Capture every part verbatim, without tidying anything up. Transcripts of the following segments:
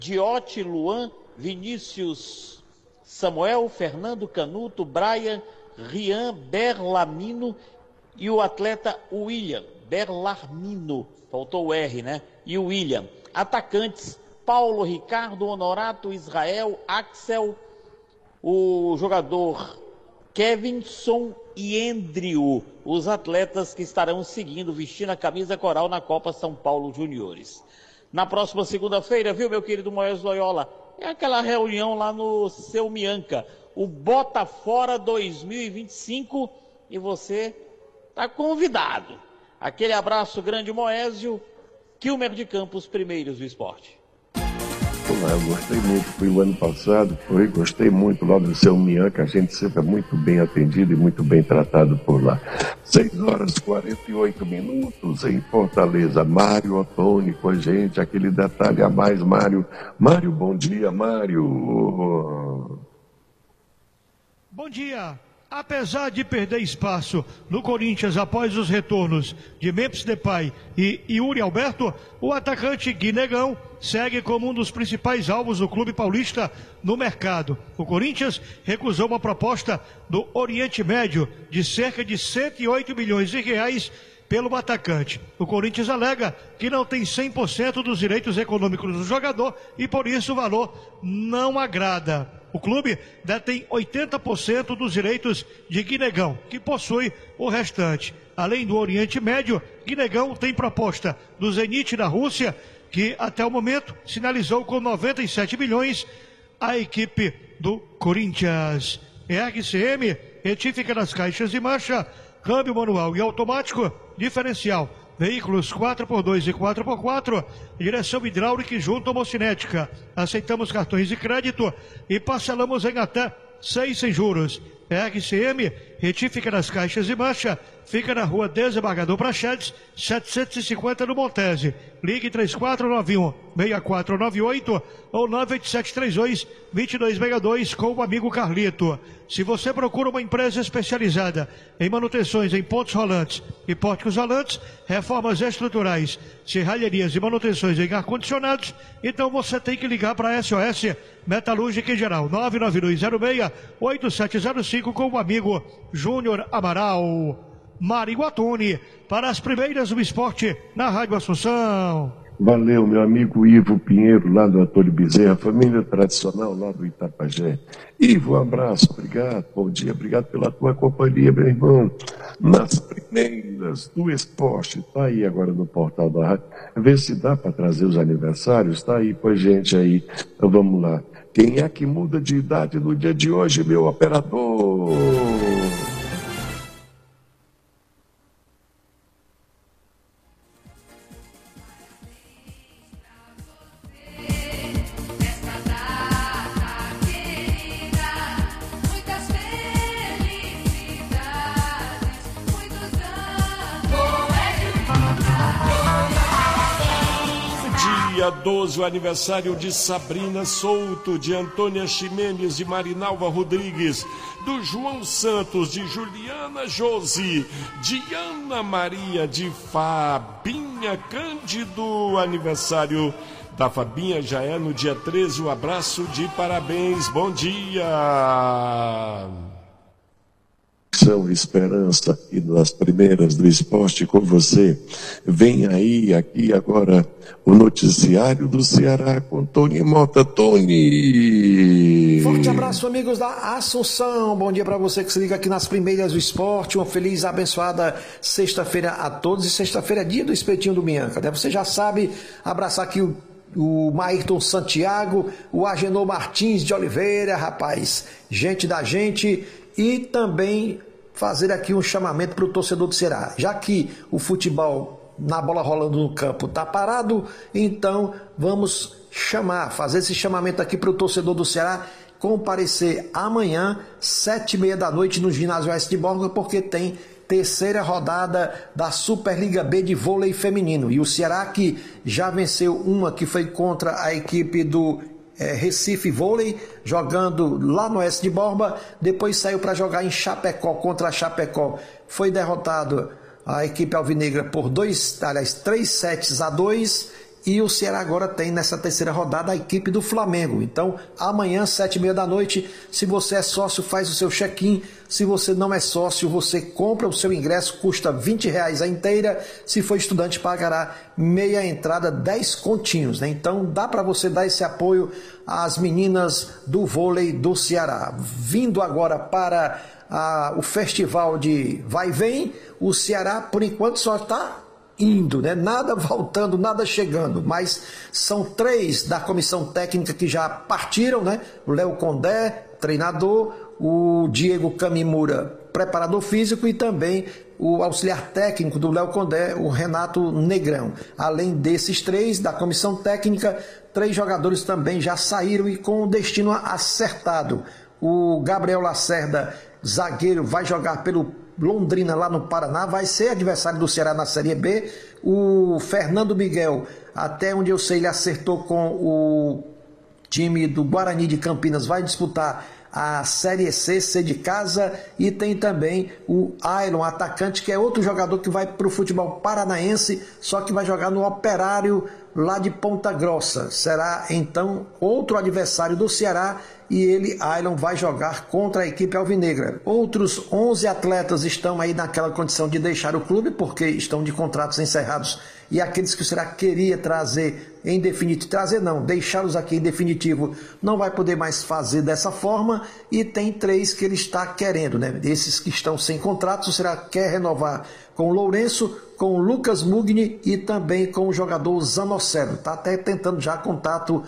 Giotti, Luan, Vinícius, Samuel, Fernando, Canuto, Brian, Rian, Berlamino e o atleta William, Berlarmino, faltou o R, né? E o William. Atacantes, Paulo, Ricardo, Honorato, Israel, Axel, o jogador Kevinson e Andrew, os atletas que estarão seguindo, vestindo a camisa coral na Copa São Paulo Juniores. Na próxima segunda-feira, viu, meu querido Moés Loyola? É aquela reunião lá no Seu Mianca, o Bota Fora dois mil e vinte e cinco, e você está convidado. Aquele abraço grande, Moésio. Kilmer de Campos, primeiros do esporte. Olá, eu gostei muito, fui o ano passado, foi, gostei muito lá do Seu Mianca, a gente sempre é muito bem atendido e muito bem tratado por lá. seis horas e quarenta e oito minutos em Fortaleza. Mário Ottoni com a gente, aquele detalhe a mais, Mário. Mário, bom dia, Mário. Bom dia. Apesar de perder espaço no Corinthians após os retornos de Memphis Depay e Yuri Alberto, o atacante Guinegão segue como um dos principais alvos do clube paulista no mercado. O Corinthians recusou uma proposta do Oriente Médio de cerca de cento e oito milhões de reais pelo atacante. O Corinthians alega que não tem cem por cento dos direitos econômicos do jogador e por isso o valor não agrada. O clube detém oitenta por cento dos direitos de Guinegão, que possui o restante. Além do Oriente Médio, Guinegão tem proposta do Zenit da Rússia, que até o momento sinalizou com noventa e sete milhões a equipe do Corinthians. R C M, retífica das caixas de marcha, câmbio manual e automático, diferencial, veículos quatro por dois e quatro por quatro, direção hidráulica e junta homocinética. Aceitamos cartões de crédito e parcelamos em até seis sem juros. R C M, retífica das caixas de marcha, fica na rua Desembargador Prachedes, setecentos e cinquenta no Montese. Ligue três quatro nove um, seis quatro nove oito ou nove oito sete três dois, dois dois seis dois com o amigo Carlito. Se você procura uma empresa especializada em manutenções em pontos rolantes e pórticos rolantes, reformas estruturais, serralherias e manutenções em ar-condicionados, então você tem que ligar para a S O S Metalúrgica em geral, nove nove dois zero seis, oito sete zero cinco com o amigo Júnior Amaral. Mário Ottoni, para as primeiras do esporte na Rádio Assunção. Valeu, meu amigo Ivo Pinheiro, lá do Antônio Bezerra, família tradicional lá do Itapajé. Ivo, um abraço, obrigado, bom dia, obrigado pela tua companhia, meu irmão. Nas primeiras do esporte, tá aí agora no portal da rádio. Vê se dá para trazer os aniversários, tá aí, pois gente aí. Então vamos lá. Quem é que muda de idade no dia de hoje, meu operador? Dia doze, o aniversário de Sabrina Souto, de Antônia Ximenes, de Marinalva Rodrigues, do João Santos, de Juliana Josi, de Ana Maria, de Fabinha Cândido. Aniversário da Fabinha já é no dia treze. Um abraço de parabéns, bom dia. São Esperança e nas primeiras do esporte com você. Vem aí, aqui agora, o noticiário do Ceará com Tony Mota. Tony! Forte abraço, amigos da Assunção. Bom dia para você que se liga aqui nas primeiras do esporte. Uma feliz, abençoada sexta-feira a todos. E sexta-feira é dia do espetinho do Bianca, né? Você já sabe, abraçar aqui o o Maírton Santiago, o Agenor Martins de Oliveira, rapaz, gente da gente, e também fazer aqui um chamamento para o torcedor do Ceará. Já que o futebol na bola rolando no campo está parado, então vamos chamar, fazer esse chamamento aqui para o torcedor do Ceará comparecer amanhã, sete e meia da noite, no ginásio Oeste de Borga, porque tem terceira rodada da Superliga B de vôlei feminino. E o Ceará, que já venceu uma que foi contra a equipe do é, Recife Vôlei, jogando lá no Oeste de Borba, depois saiu para jogar em Chapecó, contra a Chapecó. Foi derrotado a equipe alvinegra por dois, aliás, três sets a dois, E o Ceará agora tem nessa terceira rodada a equipe do Flamengo. Então, amanhã, sete e meia da noite, se você é sócio, faz o seu check-in. Se você não é sócio, você compra o seu ingresso, custa vinte reais a inteira. Se for estudante, pagará meia entrada, dez continhos, né? Então, dá para você dar esse apoio às meninas do vôlei do Ceará. Vindo agora para a, o festival de vai e vem, o Ceará, por enquanto, só está indo, né? Nada voltando, nada chegando, mas são três da comissão técnica que já partiram, né? O Léo Condé, treinador, o Diego Camimura, preparador físico, e também o auxiliar técnico do Léo Condé, o Renato Negrão. Além desses três da comissão técnica, três jogadores também já saíram e com o destino acertado. O Gabriel Lacerda, zagueiro, vai jogar pelo Londrina lá no Paraná, vai ser adversário do Ceará na Série B. O Fernando Miguel, até onde eu sei, ele acertou com o time do Guarani de Campinas, vai disputar a Série C, C de casa. E tem também o Ailon, atacante, que é outro jogador que vai para o futebol paranaense, só que vai jogar no Operário lá de Ponta Grossa. Será então outro adversário do Ceará, e ele, Ailon, vai jogar contra a equipe alvinegra. Outros onze atletas estão aí naquela condição de deixar o clube, porque estão de contratos encerrados, e aqueles que o Ceará queria trazer em definitivo, trazer não, deixá-los aqui em definitivo, não vai poder mais fazer dessa forma. E tem três que ele está querendo, né? Esses que estão sem contratos, o Ceará quer renovar com o Lourenço, com o Lucas Mugni e também com o jogador Zanocelo. Está até tentando já contato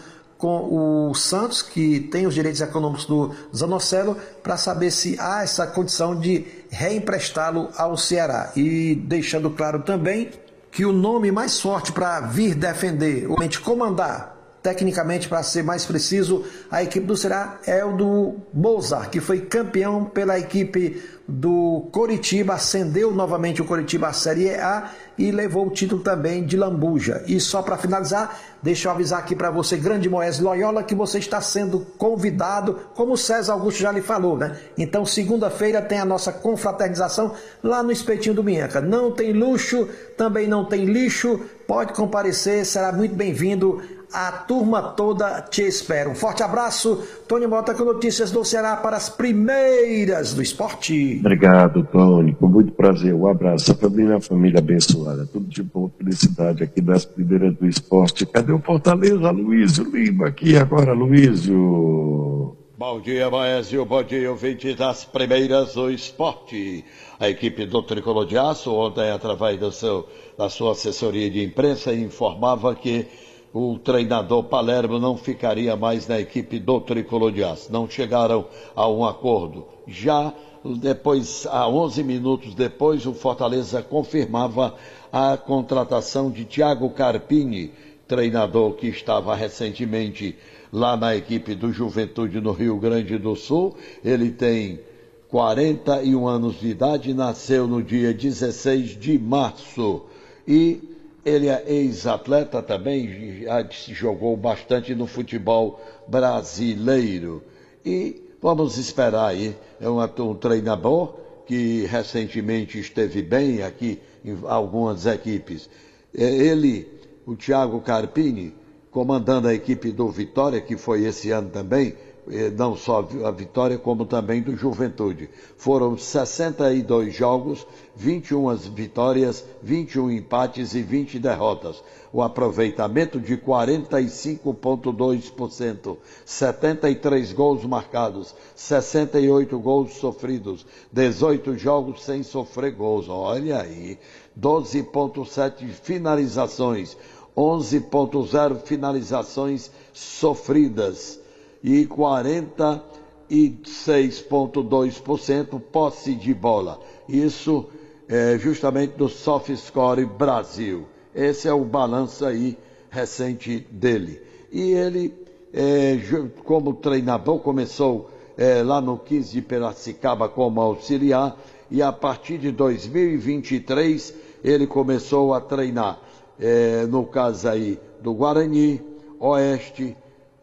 com o Santos, que tem os direitos econômicos do Zanocelo, para saber se há essa condição de reemprestá-lo ao Ceará. E deixando claro também que o nome mais forte para vir defender, ou comandar, tecnicamente, para ser mais preciso, a equipe do Ceará é o do Mozart, que foi campeão pela equipe do Coritiba, ascendeu novamente o Coritiba à Série A e levou o título também de lambuja. E só para finalizar, deixa eu avisar aqui para você, grande Moés Loyola, que você está sendo convidado, como o César Augusto já lhe falou, né? Então, segunda-feira tem a nossa confraternização lá no Espetinho do Minhoca. Não tem luxo, também não tem lixo, pode comparecer, será muito bem-vindo. A turma toda te espera. Um forte abraço. Tony Mota com notícias do Ceará para as primeiras do esporte. Obrigado, Tony. Com muito prazer. Um abraço. A família, a família abençoada. Tudo de bom, felicidade aqui das primeiras do esporte. Cadê o Fortaleza? Luísio Lima aqui agora, Luísio. Bom dia, Maésio. Bom dia, ouvinte das primeiras do esporte. A equipe do Tricolor de Aço, ontem, através do seu, da sua assessoria de imprensa, informava que o treinador Palermo não ficaria mais na equipe do Tricolor de Aço. Não chegaram a um acordo. Já depois, a onze minutos depois, o Fortaleza confirmava a contratação de Thiago Carpini, treinador que estava recentemente lá na equipe do Juventude no Rio Grande do Sul. Ele tem quarenta e um anos de idade, nasceu no dia dezesseis de março e ele é ex-atleta também, já jogou bastante no futebol brasileiro. E vamos esperar aí, é um, um treinador que recentemente esteve bem aqui em algumas equipes. Ele, o Thiago Carpini, comandando a equipe do Vitória, que foi esse ano também, não só a Vitória, como também do Juventude. Foram sessenta e dois jogos, vinte e uma vitórias, vinte e um empates e vinte derrotas. O aproveitamento de quarenta e cinco vírgula dois por cento, setenta e três gols marcados, sessenta e oito gols sofridos, dezoito jogos sem sofrer gols. Olha aí, doze vírgula sete finalizações, onze vírgula zero finalizações sofridas e quarenta e seis vírgula dois por cento posse de bola. Isso é justamente do SofaScore Brasil. Esse é o balanço aí recente dele. E ele, é, como treinador, começou é, lá no quinze de Piracicaba como auxiliar, e a partir de dois mil e vinte e três ele começou a treinar, é, no caso aí do Guarani, Oeste,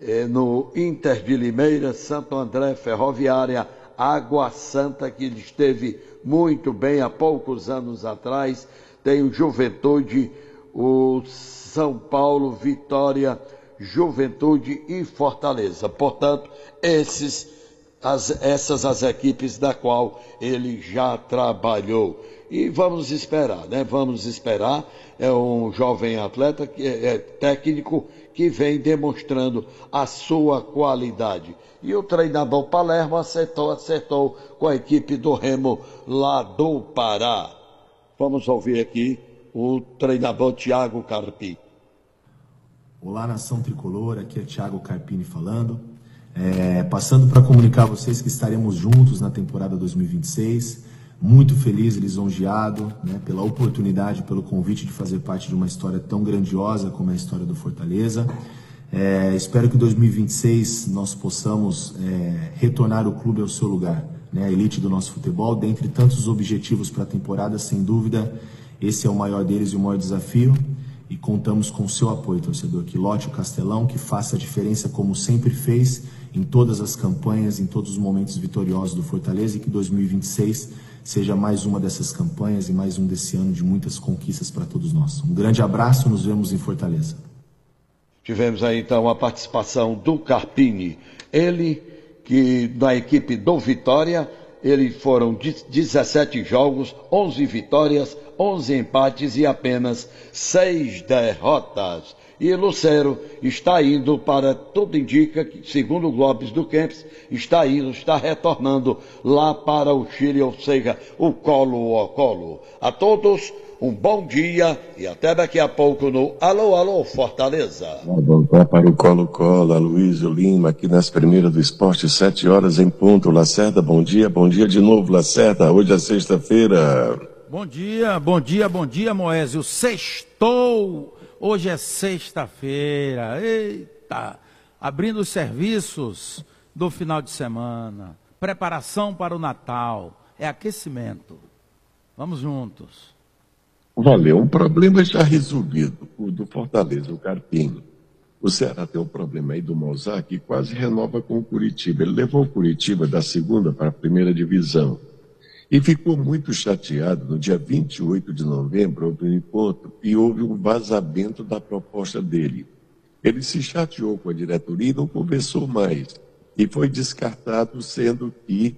no Inter de Limeira, Santo André, Ferroviária, Água Santa, que esteve muito bem há poucos anos atrás. Tem o Juventude, o São Paulo, Vitória, Juventude e Fortaleza. Portanto, esses, as, essas as equipes da qual ele já trabalhou. E vamos esperar, né? Vamos esperar. É um jovem atleta, que é, é técnico, que vem demonstrando a sua qualidade. E o treinador Palermo acertou, acertou com a equipe do Remo lá do Pará. Vamos ouvir aqui o treinador Thiago Carpini. Olá, nação tricolor, aqui é Thiago Carpini falando. É, passando para comunicar a vocês que estaremos juntos na temporada dois mil e vinte e seis. Muito feliz e lisonjeado, né, pela oportunidade, pelo convite de fazer parte de uma história tão grandiosa como é a história do Fortaleza. É, espero que em dois mil e vinte e seis nós possamos é, retornar o clube ao seu lugar, né, a elite do nosso futebol. Dentre tantos objetivos para a temporada, sem dúvida, esse é o maior deles e o maior desafio. E contamos com o seu apoio, torcedor, que lote o Castelão, que faça a diferença como sempre fez em todas as campanhas, em todos os momentos vitoriosos do Fortaleza, e que dois mil e vinte e seis seja mais uma dessas campanhas e mais um desse ano de muitas conquistas para todos nós. Um grande abraço, nos vemos em Fortaleza. Tivemos aí então a participação do Carpini, ele que da equipe do Vitória, ele foram dezessete jogos, onze vitórias, onze empates e apenas seis derrotas. E Lucero está indo para, tudo indica, que, segundo o Globes do Kempis, está indo, está retornando lá para o Chile, ou seja, o colo a colo. A todos, um bom dia e até daqui a pouco no Alô, Alô, Fortaleza. Vamos voltar para o Colo-Colo, Aloysio Lima, aqui nas primeiras do esporte, sete horas em ponto. Lacerda, bom dia, bom dia de novo, Lacerda, hoje é sexta-feira. Bom dia, bom dia, bom dia, Moésio, sextou! Hoje é sexta-feira, eita, abrindo os serviços do final de semana, preparação para o Natal, é aquecimento. Vamos juntos. Valeu, um problema já resolvido, o do Fortaleza, o Carpini. O Ceará tem um problema aí do Mozart que quase renova com o Curitiba. Ele levou o Curitiba da segunda para a primeira divisão. E ficou muito chateado no dia vinte e oito de novembro, houve um encontro e houve um vazamento da proposta dele. Ele se chateou com a diretoria e não conversou mais. E foi descartado, sendo que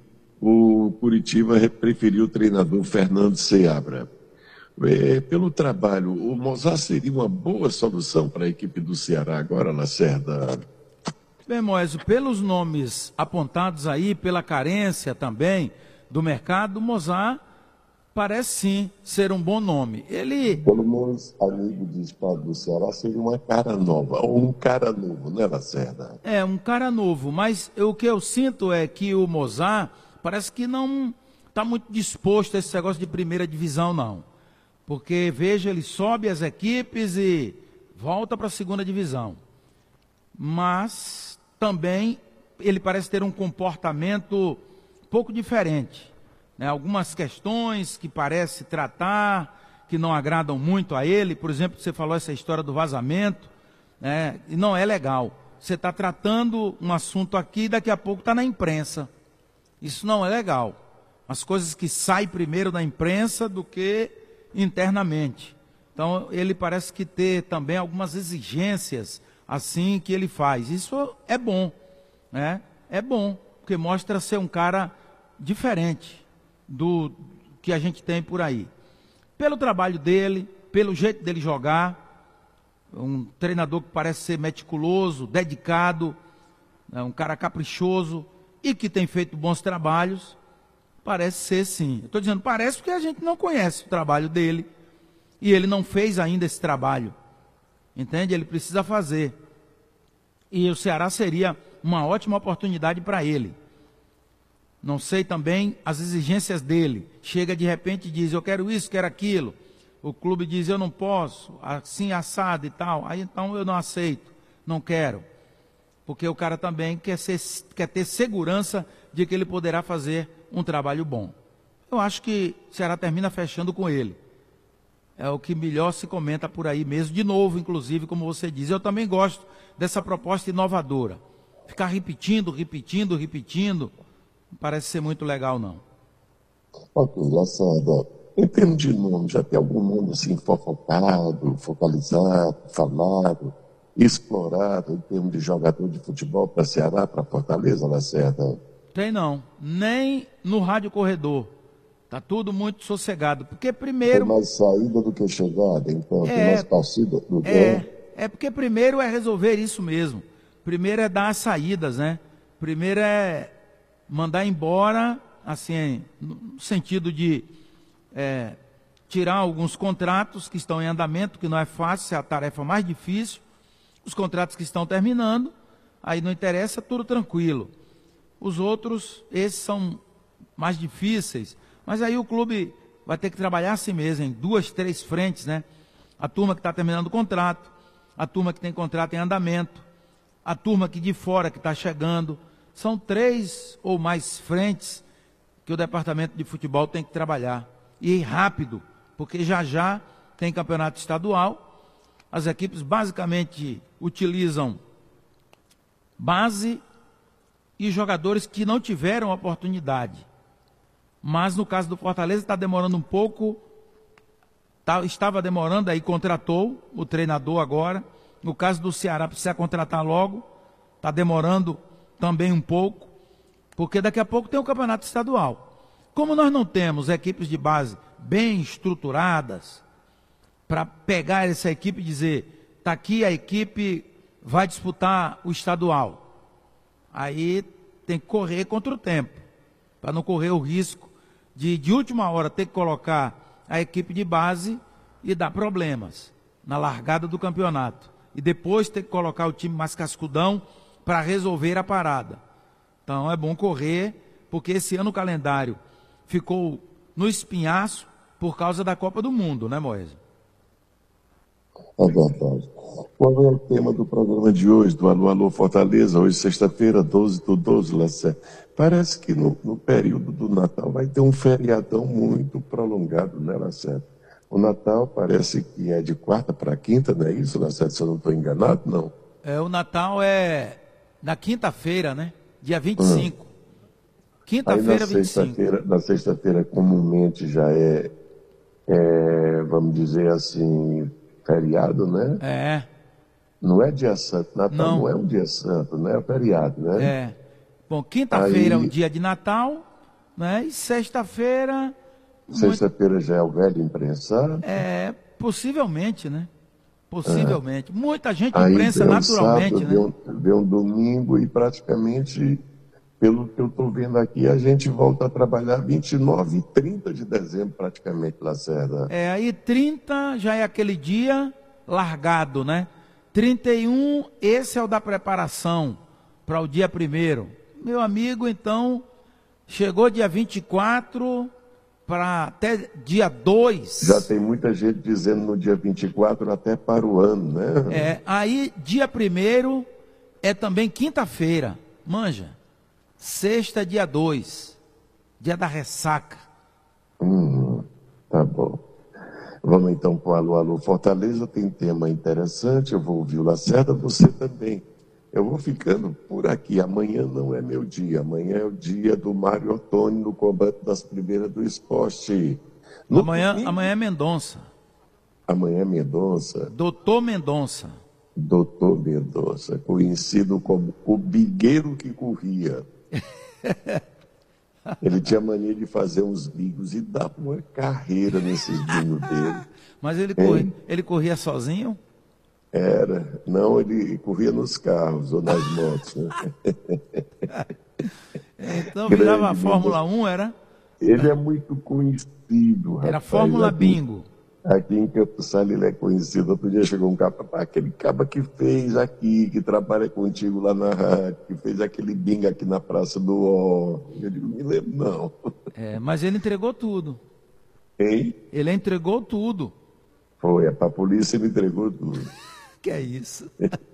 o Curitiba preferiu o treinador Fernando Seabra. É, pelo trabalho, o Mozart seria uma boa solução para a equipe do Ceará agora, Lacerda? Bem, Moésio, pelos nomes apontados aí, pela carência também do mercado, o Mozart parece sim ser um bom nome. Ele... Pelo menos, amigo de estado do Ceará, seria uma cara nova, ou um cara novo, né, Lacerda? É, um cara novo, mas eu, o que eu sinto é que o Mozart parece que não está muito disposto a esse negócio de primeira divisão, não. Porque, veja, ele sobe as equipes e volta para a segunda divisão. Mas também ele parece ter um comportamento pouco diferente, né? Algumas questões que parece tratar, que não agradam muito a ele. Por exemplo, você falou essa história do vazamento, né? E não é legal. Você está tratando um assunto aqui e daqui a pouco está na imprensa. Isso não é legal. As coisas que saem primeiro da imprensa do que internamente. Então, ele parece que ter também algumas exigências assim que ele faz. Isso é bom, né? É bom, porque mostra ser um cara diferente do que a gente tem por aí. Pelo trabalho dele, pelo jeito dele jogar, um treinador que parece ser meticuloso, dedicado, né, um cara caprichoso e que tem feito bons trabalhos, parece ser sim. Estou dizendo parece porque a gente não conhece o trabalho dele e ele não fez ainda esse trabalho, entende? Ele precisa fazer. E o Ceará seria uma ótima oportunidade para ele. Não sei também as exigências dele. Chega de repente e diz, eu quero isso, quero aquilo. O clube diz, eu não posso, assim, assado e tal. Aí então eu não aceito, não quero. Porque o cara também quer, ser, quer ter segurança de que ele poderá fazer um trabalho bom. Eu acho que o Ceará termina fechando com ele. É o que melhor se comenta por aí mesmo. De novo, inclusive, como você diz. Eu também gosto dessa proposta inovadora. Ficar repetindo, repetindo, repetindo. Não parece ser muito legal, não. Ok, Lacerda. em termos de nome, já tem algum nome assim fofocado, focalizado, falado, explorado em termos de jogador de futebol para Ceará, para Fortaleza, Lacerda? Tem não, nem no rádio corredor. Tá tudo muito sossegado, porque primeiro... Tem mais saída do que chegada, então, é, tem mais partida do que... É, é porque primeiro é resolver isso mesmo. Primeiro é dar as saídas, né? Primeiro é mandar embora, assim, no sentido de é, tirar alguns contratos que estão em andamento, que não é fácil, é a tarefa mais difícil. Os contratos que estão terminando, aí não interessa, tudo tranquilo. Os outros, esses são mais difíceis, mas aí o clube vai ter que trabalhar assim mesmo, em duas, três frentes, né? A turma que está terminando o contrato, a turma que tem contrato em andamento, a turma que de fora que está chegando. São três ou mais frentes que o departamento de futebol tem que trabalhar. E rápido, porque já já tem campeonato estadual. As equipes basicamente utilizam base e jogadores que não tiveram oportunidade. Mas no caso do Fortaleza está demorando um pouco, tá, estava demorando, aí contratou o treinador agora. No caso do Ceará precisa contratar logo, está demorando também um pouco, porque daqui a pouco tem o campeonato estadual. Como nós não temos equipes de base bem estruturadas, para pegar essa equipe e dizer, está aqui a equipe vai disputar o estadual. Aí tem que correr contra o tempo, para não correr o risco de, de última hora, ter que colocar a equipe de base e dar problemas na largada do campeonato. E depois ter que colocar o time mais cascudão para resolver a parada. Então é bom correr, porque esse ano o calendário ficou no espinhaço por causa da Copa do Mundo, né, Moisés? É verdade. Qual é o tema do programa de hoje, do Alô, Alô Fortaleza? Hoje, sexta-feira, doze do doze, Lacerda. Parece que no, no período do Natal vai ter um feriadão muito prolongado, né, Lacerda? O Natal parece que é de quarta para quinta, não é isso, Lacerda? Se eu não estou enganado, não. É, o Natal é na quinta-feira, né? Dia vinte e cinco. Hum. Quinta-feira, vinte e cinco. Na sexta-feira, comumente, já é, é, vamos dizer assim, feriado, né? É. Não é dia santo, Natal não, não é um dia santo, né? É feriado, né? É. Bom, quinta-feira Aí... é o dia de Natal, né? E sexta-feira... Sexta-feira já é o velho imprensado? É, possivelmente, né? Possivelmente. É. Muita gente Aí imprensa naturalmente, sábado, né? Vem um, vem um domingo e praticamente, pelo que eu estou vendo aqui, a gente volta a trabalhar vinte e nove e trinta de dezembro praticamente, Lacerda. É, aí trinta já é aquele dia largado, né? trinta e um, esse é o da preparação para o dia primeiro. Meu amigo, então, chegou dia vinte e quatro... para até dia dois. Já tem muita gente dizendo no dia vinte e quatro até para o ano, né? É, aí dia primeiro é também quinta-feira, manja. Sexta, dia dois, dia da ressaca. Hum, tá bom. Vamos então para o Alô, Alô Fortaleza, tem tema interessante, eu vou ouvir o Lacerda, você também. Eu vou ficando por aqui. Amanhã não é meu dia. Amanhã é o dia do Mário Ottoni no combate das primeiras do esporte. No amanhã, domingo... amanhã é Mendonça. Amanhã é Mendonça. Doutor Mendonça. Doutor Mendonça, conhecido como o bigueiro que corria. Ele tinha mania de fazer uns bigos e dava uma carreira nesses bigos dele. Mas ele corria, ele corria sozinho? Era. Não, ele corria nos carros ou nas motos. Né? Então virava a Fórmula um, era? Ele é muito conhecido, rapaz. Era Fórmula aqui, Bingo. Aqui em Campos Sales ele é conhecido. Outro dia chegou um cara, aquele caba que fez aqui, que trabalha contigo lá na rádio, que fez aquele bingo aqui na Praça do Ó. Eu digo, me lembro não. É, mas ele entregou tudo. Hein? Ele entregou tudo. Foi, para a polícia ele entregou tudo. Que é isso?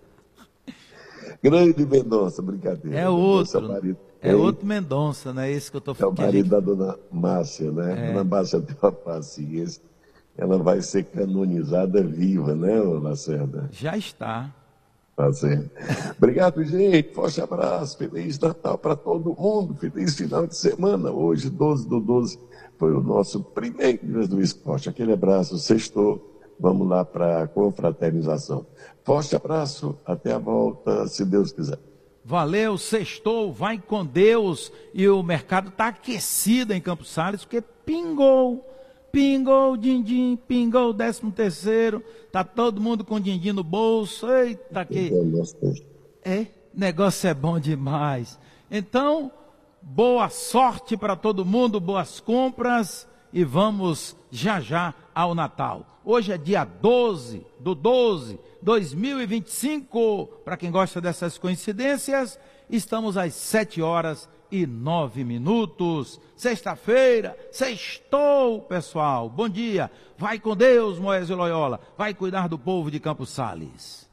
Grande Mendonça, brincadeira. É outro. Mendonça, marido, é outro Mendonça, não é esse que eu estou falando. É o marido gente... da dona Márcia, né? É. Dona Márcia tem uma paciência. Ela vai ser canonizada viva, né, Lacerda? Já está. Tá certo. Obrigado, gente. Forte abraço. Feliz Natal para todo mundo. Feliz final de semana. Hoje, doze do doze, foi o nosso primeiro dia do esporte. Aquele abraço. Sextou. Vamos lá para a confraternização. Forte abraço. Até a volta, se Deus quiser. Valeu, sextou. Vai com Deus. E o mercado está aquecido em Campos Sales, porque pingou. Pingou, din-din, pingou o décimo terceiro, tá todo mundo com din-din no bolso, eita que... É, negócio é bom demais. Então, boa sorte para todo mundo, boas compras e vamos já já ao Natal. Hoje é dia doze do doze de dois mil e vinte e cinco, para quem gosta dessas coincidências, estamos às sete horas e nove minutos, sexta-feira, sextou, pessoal, bom dia, vai com Deus, Moésio Loyola, vai cuidar do povo de Campos Sales.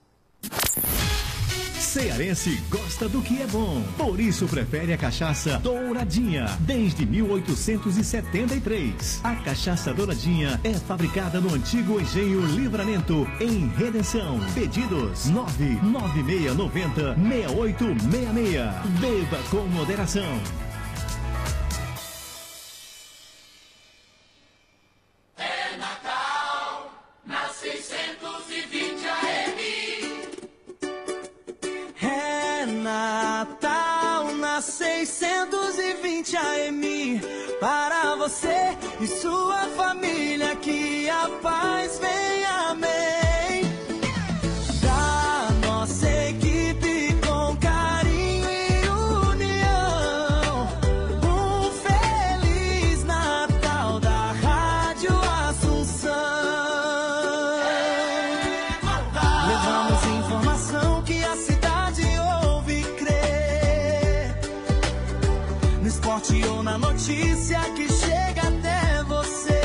Cearense gosta do que é bom, por isso prefere a cachaça Douradinha, desde mil oitocentos e setenta e três. A cachaça Douradinha é fabricada no antigo engenho Livramento, em Redenção. Pedidos nove nove seis nove zero seis oito seis seis. Beba com moderação. É Natal na seiscentos e vinte A M. É Natal na seiscentos e vinte A M. Para você e sua família, que a paz venha, amém. Da nossa equipe com carinho e união, um feliz Natal da Rádio Assunção. Levamos informação que a cidade ouve e crê, no esporte ou na notícia que chega até você.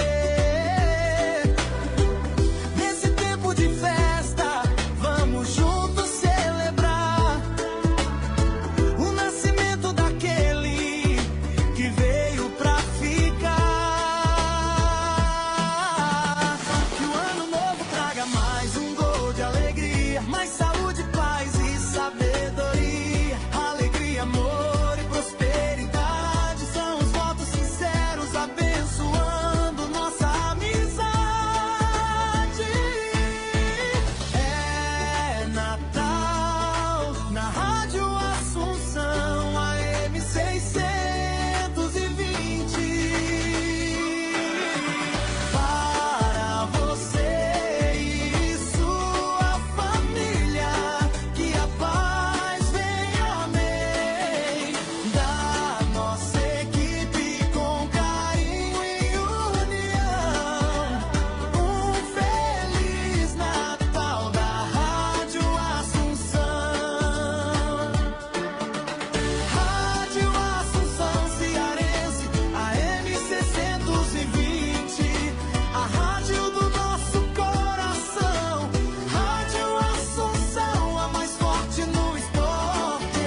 Nesse tempo de festa, vamos juntos celebrar o nascimento daquele que veio pra ficar. Que o ano novo traga mais um gol de alegria, mais saúde, paz e sabedoria. Alegria, amor e prosperidade são os votos sinceros, abençoando nossa amizade. É Natal na Rádio Assunção, A M seiscentos e vinte. Para você e sua família, que a paz venha, amém. Da nossa equipe com carinho e união, um feliz Natal da Rádio Assunção. Rádio Assunção Cearense, A M seiscentos e vinte, a rádio do nosso coração. Rádio Assunção, a mais forte no esporte.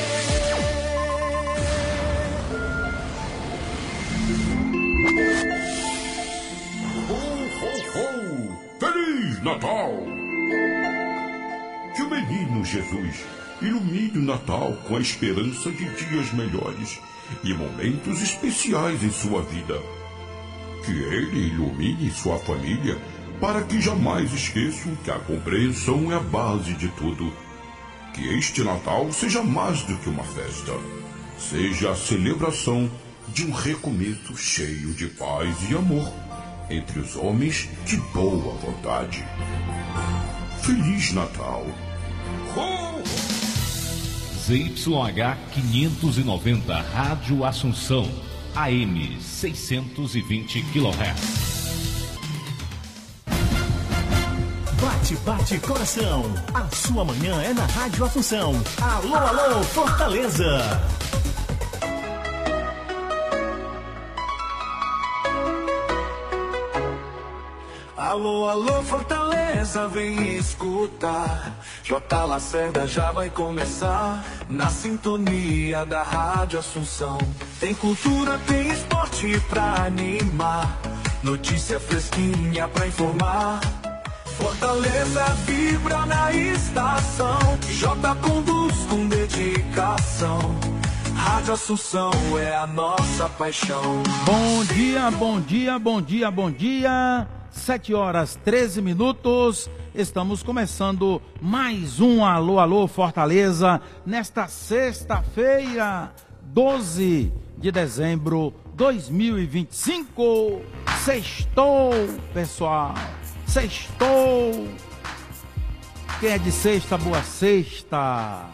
Ho, ho, ho! Feliz Natal! Que o menino Jesus ilumine o Natal com a esperança de dias melhores e momentos especiais em sua vida. Que ele ilumine sua família para que jamais esqueçam que a compreensão é a base de tudo. Que este Natal seja mais do que uma festa. Seja a celebração de um recomeço cheio de paz e amor entre os homens de boa vontade. Feliz Natal! Ho! Z Y H quinhentos e noventa, Rádio Assunção, A M seiscentos e vinte quilohertz. Bate, bate coração. A sua manhã é na Rádio Assunção. Alô, alô, Fortaleza. Alô, alô, Fortaleza, vem escutar. J. Lacerda já vai começar. Na sintonia da Rádio Assunção. Tem cultura, tem esporte pra animar. Notícia fresquinha pra informar. Fortaleza vibra na estação. J conduz com dedicação. Rádio Assunção é a nossa paixão. Bom dia, bom dia, bom dia, bom dia. Sete horas, treze minutos. Estamos começando mais um Alô, Alô Fortaleza. Nesta sexta-feira, doze de dezembro de dois mil e vinte e cinco. Sextou, pessoal. Sextou. Quem é de sexta, boa sexta.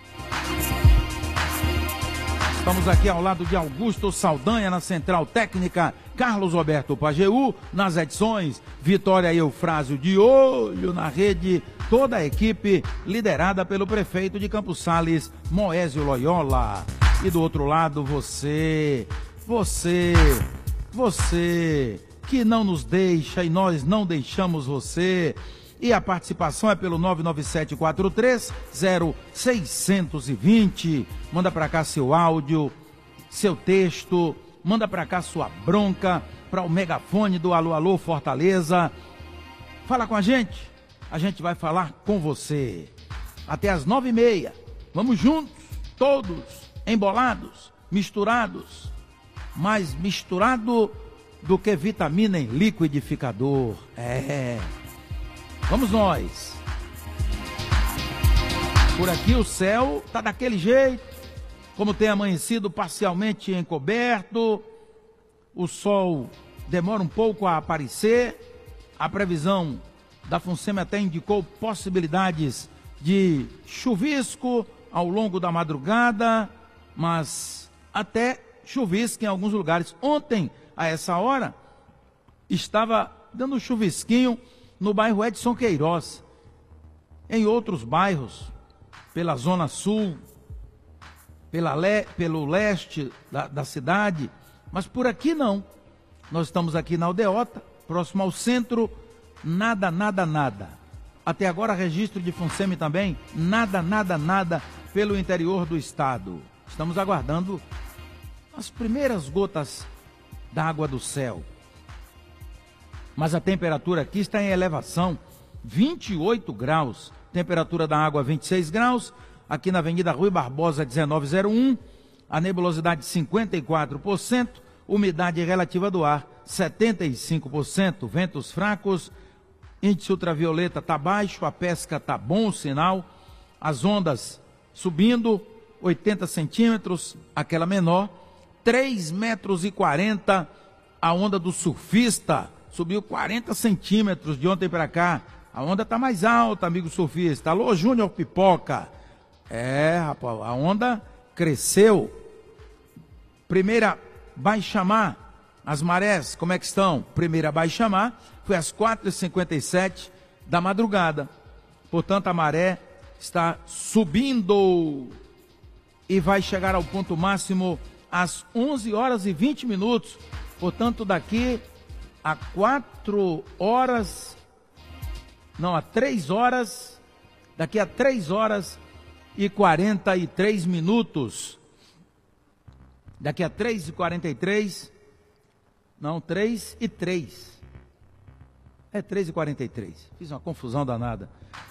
Estamos aqui ao lado de Augusto Saldanha na Central Técnica, Carlos Roberto Pajeú nas edições, Vitória Eufrásio de olho na rede, toda a equipe liderada pelo prefeito de Campos Sales, Moésio Loyola. E do outro lado você, você, você que não nos deixa e nós não deixamos você. E a participação é pelo nove nove sete quatro três zero seis dois zero. Manda para cá seu áudio, seu texto, manda para cá sua bronca, para o megafone do Alô Alô Fortaleza. Fala com a gente, a gente vai falar com você. Até as nove e meia, vamos juntos, todos embolados, misturados, mais misturado do que vitamina em liquidificador. É... Vamos nós. Por aqui o céu tá daquele jeito, como tem amanhecido parcialmente encoberto, o sol demora um pouco a aparecer, a previsão da FUNSEMI até indicou possibilidades de chuvisco ao longo da madrugada, mas até chuvisco em alguns lugares. Ontem, a essa hora, estava dando um chuvisquinho no bairro Edson Queiroz, em outros bairros, pela zona sul, pela le, pelo leste da, da cidade, mas por aqui não. Nós estamos aqui na Aldeota, próximo ao centro, nada, nada, nada. Até agora registro de FUNSEMI também, nada, nada, nada pelo interior do estado. Estamos aguardando as primeiras gotas da água do céu. Mas a temperatura aqui está em elevação, vinte e oito graus, temperatura da água vinte e seis graus, aqui na Avenida Rui Barbosa dezenove zero um, a nebulosidade cinquenta e quatro por cento, umidade relativa do ar setenta e cinco por cento, ventos fracos, índice ultravioleta está baixo, a pesca está bom sinal, as ondas subindo, oitenta centímetros, aquela menor, três metros e quarenta, a onda do surfista, subiu quarenta centímetros de ontem para cá. A onda está mais alta, amigo surfista. Alô, Júnior Pipoca. É, rapaz, a onda cresceu. Primeira baixa-mar. As marés, como é que estão? Primeira baixa-mar foi às quatro e cinquenta e sete da madrugada. Portanto, a maré está subindo e vai chegar ao ponto máximo às onze horas e vinte minutos. Portanto, daqui a quatro horas, não, a três horas, daqui a três horas e quarenta e três minutos, daqui a três e quarenta e três, não, três e três, é três e quarenta e três, fiz uma confusão danada.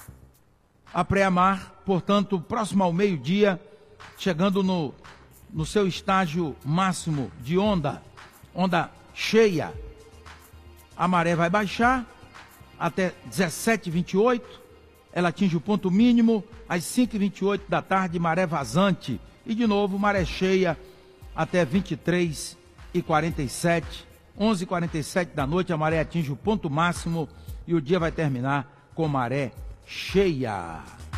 A pré-mar, portanto, próximo ao meio-dia, chegando no, no seu estágio máximo de onda, onda cheia. A maré vai baixar até dezessete e vinte e oito, ela atinge o ponto mínimo às cinco e vinte e oito da tarde, maré vazante. E de novo, maré cheia até vinte e três e quarenta e sete, onze e quarenta e sete da noite, a maré atinge o ponto máximo e o dia vai terminar com maré cheia.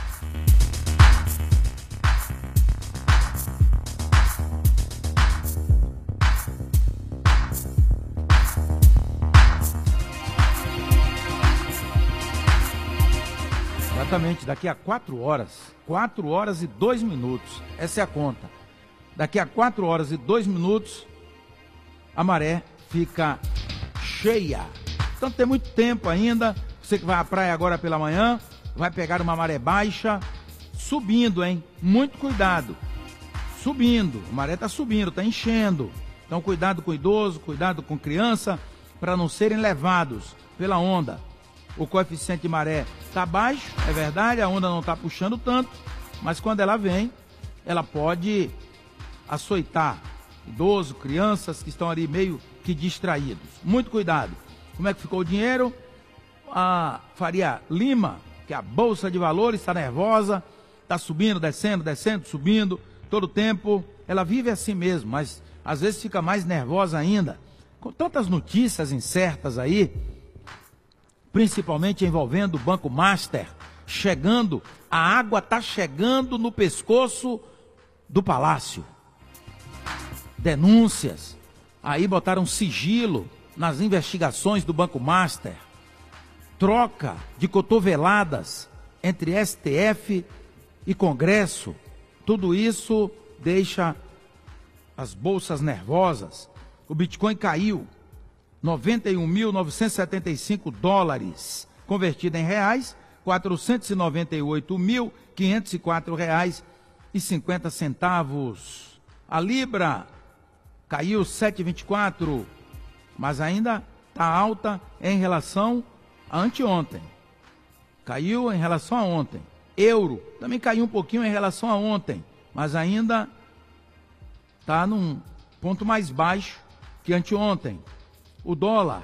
Exatamente, daqui a quatro horas, quatro horas e dois minutos, essa é a conta. Daqui a quatro horas e dois minutos, a maré fica cheia. Então tem muito tempo ainda, você que vai à praia agora pela manhã, vai pegar uma maré baixa, subindo, hein? Muito cuidado, subindo, a maré está subindo, está enchendo. Então cuidado com o idoso, cuidado com criança, para não serem levados pela onda. o coeficiente de maré está baixo, é verdade, a onda não está puxando tanto, mas quando ela vem, ela pode açoitar idosos, crianças que estão ali meio que distraídos. Muito cuidado. Como é que ficou o dinheiro? A Faria Lima, que é a Bolsa de Valores, está nervosa, está subindo, descendo, descendo, subindo, todo o tempo. Ela vive assim mesmo, mas às vezes fica mais nervosa ainda. Com tantas notícias incertas aí, principalmente envolvendo o Banco Master, chegando, a água está chegando no pescoço do Palácio. Denúncias, aí botaram sigilo nas investigações do Banco Master, troca de cotoveladas entre S T F e Congresso, tudo isso deixa as bolsas nervosas. O Bitcoin caiu noventa e um mil novecentos e setenta e cinco dólares, convertido em reais, quatrocentos e noventa e oito mil quinhentos e quatro reais e cinquenta centavos. A Libra caiu sete vírgula vinte e quatro, mas ainda está alta em relação a anteontem. Caiu em relação a ontem. Euro também caiu um pouquinho em relação a ontem, mas ainda está num ponto mais baixo que anteontem. O dólar,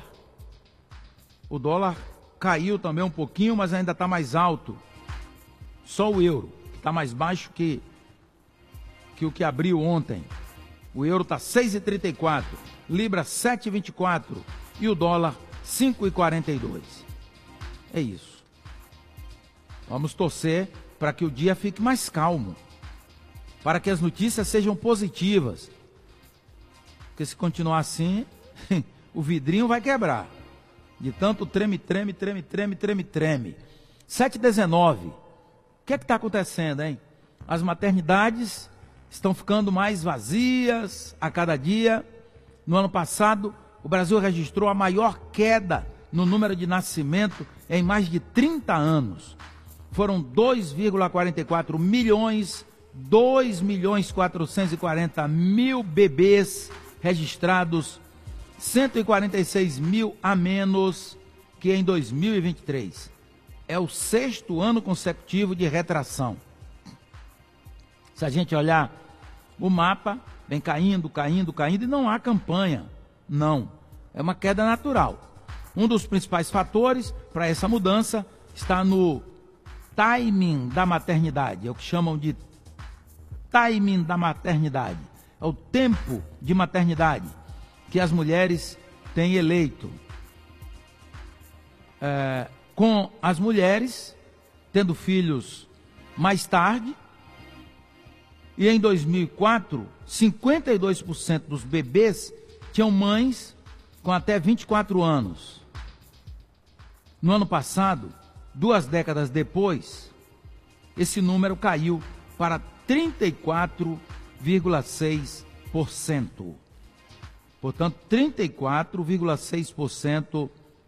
o dólar caiu também um pouquinho, mas ainda está mais alto. Só o euro está mais baixo que, que o que abriu ontem. O euro está seis vírgula trinta e quatro, Libra sete vírgula vinte e quatro e o dólar cinco vírgula quarenta e dois. É isso. Vamos torcer para que o dia fique mais calmo, para que as notícias sejam positivas. Porque se continuar assim, o vidrinho vai quebrar. De tanto treme, treme, treme, treme, treme, treme. sete e dezenove. O que é que está acontecendo, hein? As maternidades estão ficando mais vazias a cada dia. No ano passado, o Brasil registrou a maior queda no número de nascimento em mais de trinta anos. Foram dois vírgula quarenta e quatro milhões, dois milhões quatrocentos e quarenta mil bebês registrados, cento e quarenta e seis mil a menos que em dois mil e vinte e três. É o sexto ano consecutivo de retração. Se a gente olhar o mapa, vem caindo, caindo, caindo, e não há campanha. Não. É uma queda natural. Um dos principais fatores para essa mudança está no timing da maternidade. É o que chamam de timing da maternidade. É o tempo de maternidade que as mulheres têm eleito. É, com as mulheres tendo filhos mais tarde, e em dois mil e quatro, cinquenta e dois por cento dos bebês tinham mães com até vinte e quatro anos. No ano passado, duas décadas depois, esse número caiu para trinta e quatro vírgula seis por cento. Portanto, trinta e quatro vírgula seis por cento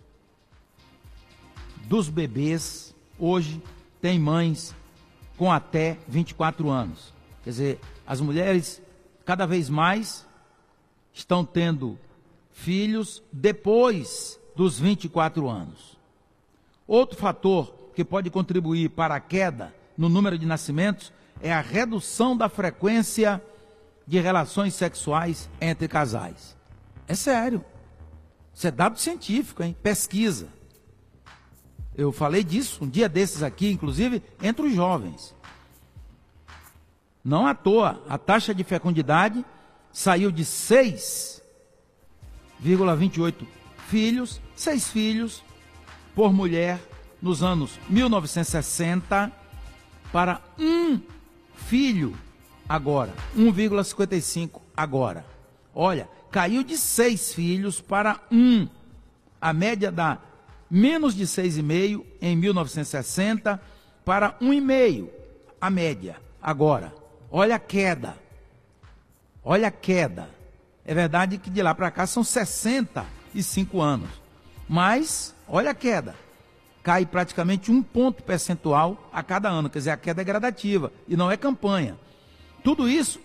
dos bebês hoje têm mães com até vinte e quatro anos. Quer dizer, as mulheres cada vez mais estão tendo filhos depois dos vinte e quatro anos. Outro fator que pode contribuir para a queda no número de nascimentos é a redução da frequência de relações sexuais entre casais. É sério. Isso é dado científico, hein? Pesquisa. Eu falei disso um dia desses aqui, inclusive, entre os jovens. Não à toa, a taxa de fecundidade saiu de seis vírgula vinte e oito filhos, seis filhos por mulher nos anos mil novecentos e sessenta para um filho agora, um vírgula cinquenta e cinco agora. Olha, caiu de seis filhos para um. A média dá menos de seis vírgula cinco em mil novecentos e sessenta para um vírgula cinco, a média agora. Olha a queda. Olha a queda. É verdade que de lá para cá são sessenta e cinco anos. Mas, olha a queda. Cai praticamente um ponto percentual a cada ano. Quer dizer, a queda é gradativa e não é campanha. Tudo isso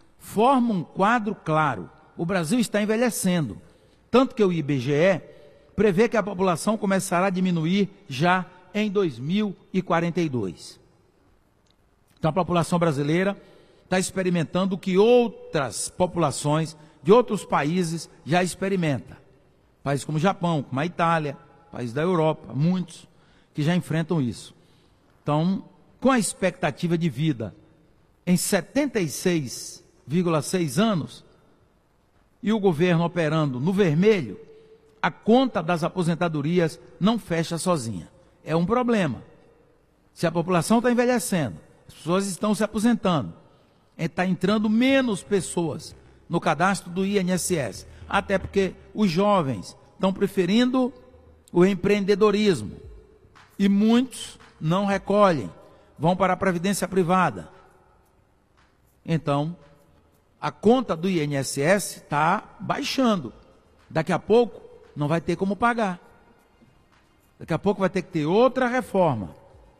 forma um quadro claro. O Brasil está envelhecendo. Tanto que o I B G E prevê que a população começará a diminuir já em dois mil e quarenta e dois. Então a população brasileira está experimentando o que outras populações de outros países já experimentam. Países como o Japão, como a Itália, países da Europa, muitos que já enfrentam isso. Então, com a expectativa de vida em setenta e seis vírgula seis anos, e o governo operando no vermelho, a conta das aposentadorias não fecha sozinha. É um problema. Se a população está envelhecendo, as pessoas estão se aposentando, está entrando menos pessoas no cadastro do I N S S, até porque os jovens estão preferindo o empreendedorismo e muitos não recolhem, vão para a previdência privada. Então, a conta do I N S S está baixando. Daqui a pouco não vai ter como pagar. Daqui a pouco vai ter que ter outra reforma.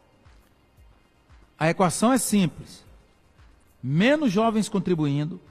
A equação é simples. Menos jovens contribuindo,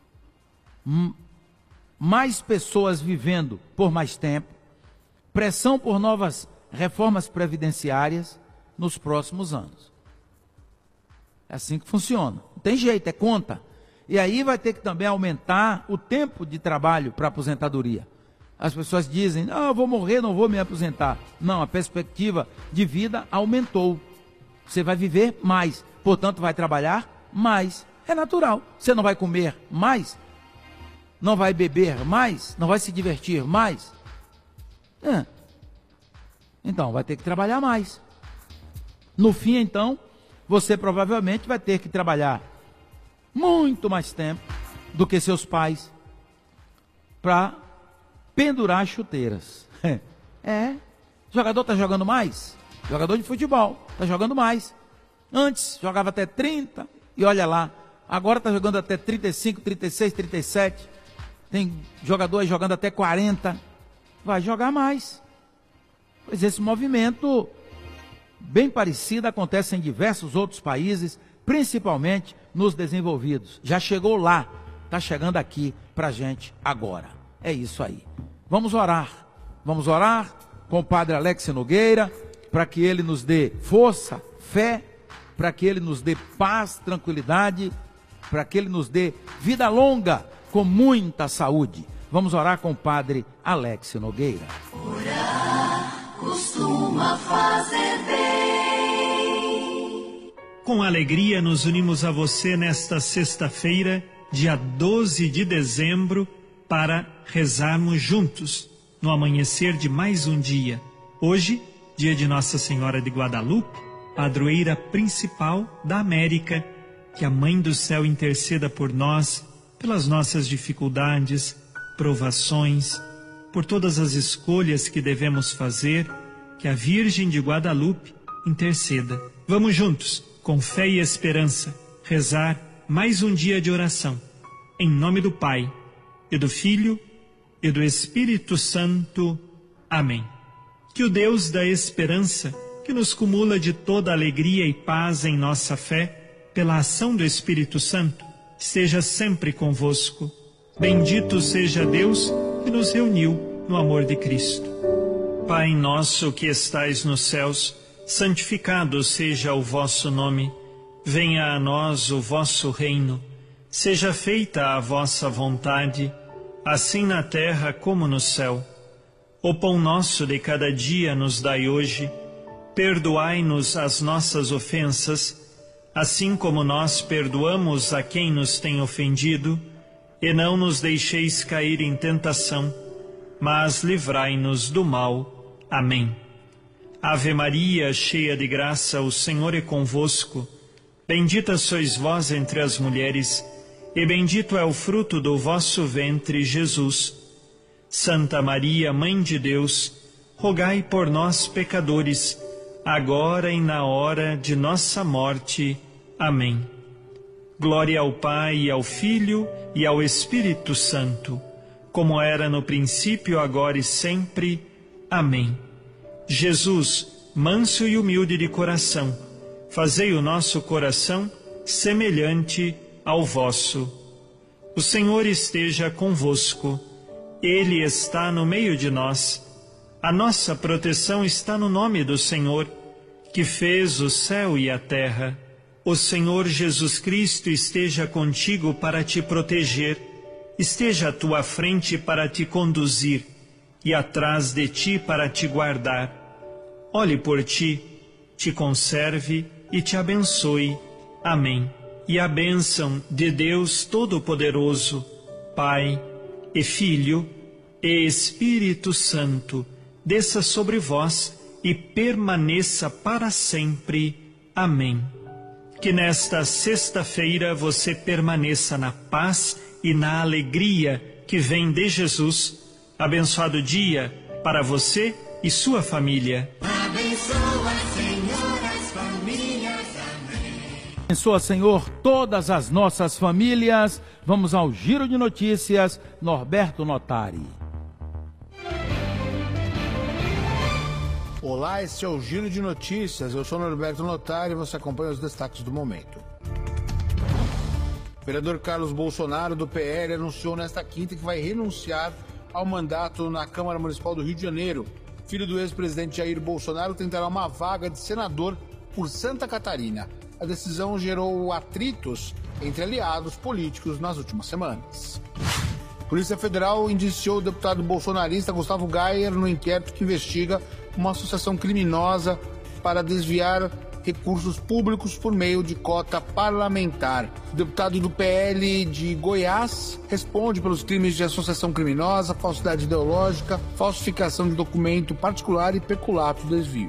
mais pessoas vivendo por mais tempo, pressão por novas reformas previdenciárias nos próximos anos. É assim que funciona. Não tem jeito, é conta. E aí vai ter que também aumentar o tempo de trabalho para a aposentadoria. As pessoas dizem, ah, eu vou morrer, não vou me aposentar. Não, a perspectiva de vida aumentou. Você vai viver mais, portanto vai trabalhar mais. É natural. Você não vai comer mais, não vai beber mais, não vai se divertir mais. É. Então, vai ter que trabalhar mais. No fim, então, você provavelmente vai ter que trabalhar muito mais tempo do que seus pais para pendurar as chuteiras. É. Jogador está jogando mais? Jogador de futebol está jogando mais. Antes jogava até trinta e olha lá, agora está jogando até trinta e cinco, trinta e seis, trinta e sete. Tem jogadores jogando até quarenta. Vai jogar mais. Pois esse movimento bem parecido acontece em diversos outros países, principalmente nos desenvolvidos. Já chegou lá, está chegando aqui para a gente agora. É isso aí. Vamos orar. Vamos orar com o Padre Alex Nogueira, para que ele nos dê força, fé, para que ele nos dê paz, tranquilidade, para que ele nos dê vida longa, com muita saúde. Vamos orar com o Padre Alex Nogueira. Orar costuma fazer bem. Com alegria nos unimos a você nesta sexta-feira, dia doze de dezembro, para rezarmos juntos no amanhecer de mais um dia. Hoje, dia de Nossa Senhora de Guadalupe, padroeira principal da América. Que a Mãe do Céu interceda por nós, pelas nossas dificuldades, provações, por todas as escolhas que devemos fazer. Que a Virgem de Guadalupe interceda. Vamos juntos, com fé e esperança, rezar mais um dia de oração. Em nome do Pai, e do Filho, e do Espírito Santo. Amém. Que o Deus da esperança, que nos cumula de toda alegria e paz em nossa fé, pela ação do Espírito Santo, esteja sempre convosco. Bendito seja Deus que nos reuniu no amor de Cristo. Pai nosso que estais nos céus, santificado seja o vosso nome. Venha a nós o vosso reino. Seja feita a vossa vontade, assim na terra como no céu. O pão nosso de cada dia nos dai hoje. Perdoai-nos as nossas ofensas, assim como nós perdoamos a quem nos tem ofendido, e não nos deixeis cair em tentação, mas livrai-nos do mal. Amém. Ave Maria, cheia de graça, o Senhor é convosco. Bendita sois vós entre as mulheres, e bendito é o fruto do vosso ventre, Jesus. Santa Maria, Mãe de Deus, rogai por nós, pecadores, agora e na hora de nossa morte. Amém. Glória ao Pai, e ao Filho, e ao Espírito Santo, como era no princípio, agora e sempre. Amém. Jesus, manso e humilde de coração, fazei o nosso coração semelhante ao vosso. O Senhor esteja convosco. Ele está no meio de nós. A nossa proteção está no nome do Senhor, que fez o céu e a terra. O Senhor Jesus Cristo esteja contigo para te proteger, esteja à tua frente para te conduzir e atrás de ti para te guardar. Olhe por ti, te conserve e te abençoe. Amém. E a bênção de Deus Todo-Poderoso, Pai e Filho e Espírito Santo, desça sobre vós e permaneça para sempre. Amém. Que nesta sexta-feira você permaneça na paz e na alegria que vem de Jesus. Abençoado dia para você e sua família. Abençoa, Senhor, as famílias. Amém. Abençoa, Senhor, todas as nossas famílias. Vamos ao Giro de Notícias, Norberto Notari. Olá, este é o Giro de Notícias. Eu sou Norberto Notari e você acompanha os destaques do momento. O vereador Carlos Bolsonaro, do P L, anunciou nesta quinta que vai renunciar ao mandato na Câmara Municipal do Rio de Janeiro. Filho do ex-presidente Jair Bolsonaro tentará uma vaga de senador por Santa Catarina. A decisão gerou atritos entre aliados políticos nas últimas semanas. A Polícia Federal indiciou o deputado bolsonarista Gustavo Gayer no inquérito que investiga uma associação criminosa para desviar recursos públicos por meio de cota parlamentar. O deputado do P L de Goiás responde pelos crimes de associação criminosa, falsidade ideológica, falsificação de documento particular e peculato desvio.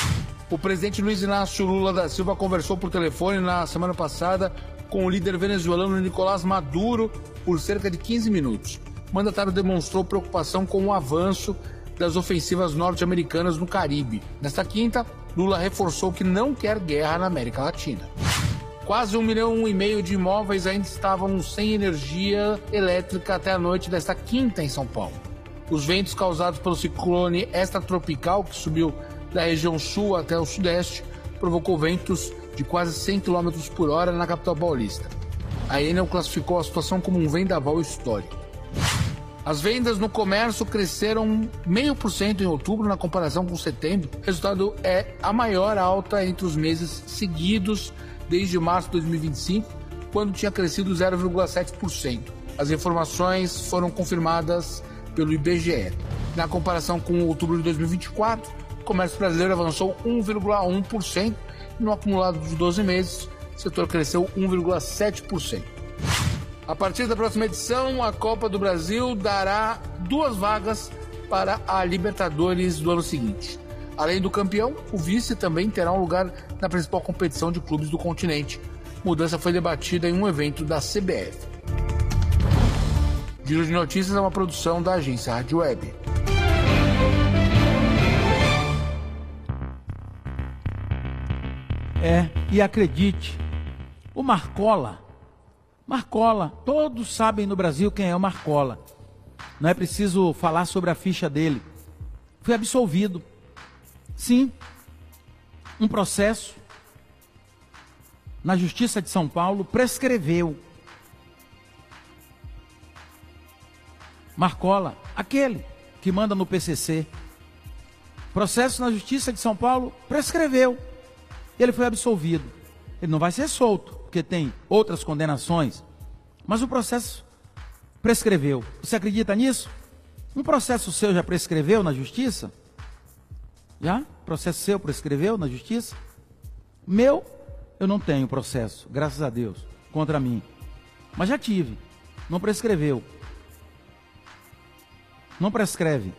O presidente Luiz Inácio Lula da Silva conversou por telefone na semana passada com o líder venezuelano Nicolás Maduro por cerca de quinze minutos. O mandatário demonstrou preocupação com o avanço das ofensivas norte-americanas no Caribe. Nesta quinta, Lula reforçou que não quer guerra na América Latina. Quase um milhão e meio de imóveis ainda estavam sem energia elétrica até a noite desta quinta em São Paulo. Os ventos causados pelo ciclone extratropical, que subiu da região sul até o sudeste, provocou ventos de quase cem quilômetros por hora na capital paulista. A Enel classificou a situação como um vendaval histórico. As vendas no comércio cresceram zero vírgula cinco por cento em outubro na comparação com setembro. O resultado é a maior alta entre os meses seguidos desde março de dois mil e vinte e cinco, quando tinha crescido zero vírgula sete por cento. As informações foram confirmadas pelo I B G E. Na comparação com outubro de dois mil e vinte e quatro, o comércio brasileiro avançou um vírgula um por cento e no acumulado de doze meses, o setor cresceu um vírgula sete por cento. A partir da próxima edição, a Copa do Brasil dará duas vagas para a Libertadores do ano seguinte. Além do campeão, o vice também terá um lugar na principal competição de clubes do continente. A mudança foi debatida em um evento da C B F. Giro de Notícias é uma produção da agência Rádio Web. É, e acredite, o Marcola... Marcola, todos sabem no Brasil quem é o Marcola. Não é preciso falar sobre a ficha dele. Foi absolvido. Sim, um processo na Justiça de São Paulo prescreveu. Marcola, aquele que manda no P C C. Processo na Justiça de São Paulo prescreveu. Ele foi absolvido. Ele não vai ser solto, porque tem outras condenações, mas o processo prescreveu. Você acredita nisso? Um processo seu já prescreveu na justiça? Já? Processo seu prescreveu na justiça? Meu, eu não tenho processo, graças a Deus, contra mim. Mas já tive, não prescreveu. Não prescreve.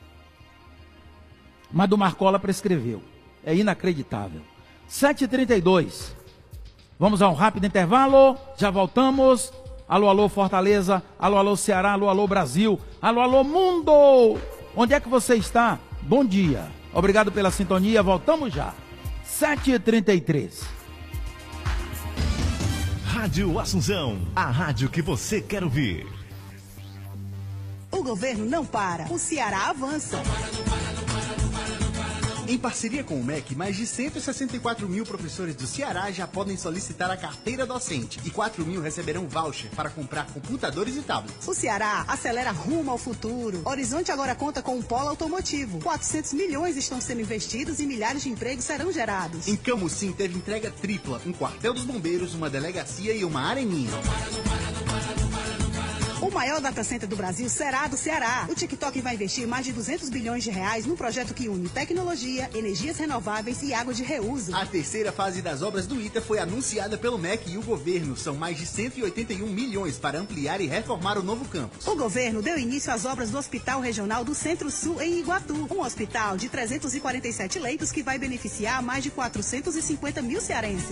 Mas do Marcola prescreveu. É inacreditável. sete e trinta e dois. Vamos a um rápido intervalo, já voltamos. Alô, alô, Fortaleza. Alô, alô, Ceará. Alô, alô, Brasil. Alô, alô, mundo. Onde é que você está? Bom dia. Obrigado pela sintonia. Voltamos já. sete e trinta e três. Rádio Assunção, a rádio que você quer ouvir. O governo não para. O Ceará avança. Em parceria com o M E C, mais de cento e sessenta e quatro mil professores do Ceará já podem solicitar a carteira docente e quatro mil receberão voucher para comprar computadores e tablets. O Ceará acelera rumo ao futuro. Horizonte agora conta com um polo automotivo. quatrocentos milhões estão sendo investidos e milhares de empregos serão gerados. Em Camusim teve entrega tripla, um quartel dos bombeiros, uma delegacia e uma areninha. O maior data center do Brasil será do Ceará. O TikTok vai investir mais de duzentos bilhões de reais num projeto que une tecnologia, energias renováveis e água de reuso. A terceira fase das obras do ITA foi anunciada pelo M E C e o governo. São mais de cento e oitenta e um milhões para ampliar e reformar o novo campus. O governo deu início às obras do Hospital Regional do Centro-Sul em Iguatu. Um hospital de trezentos e quarenta e sete leitos que vai beneficiar mais de quatrocentos e cinquenta mil cearenses.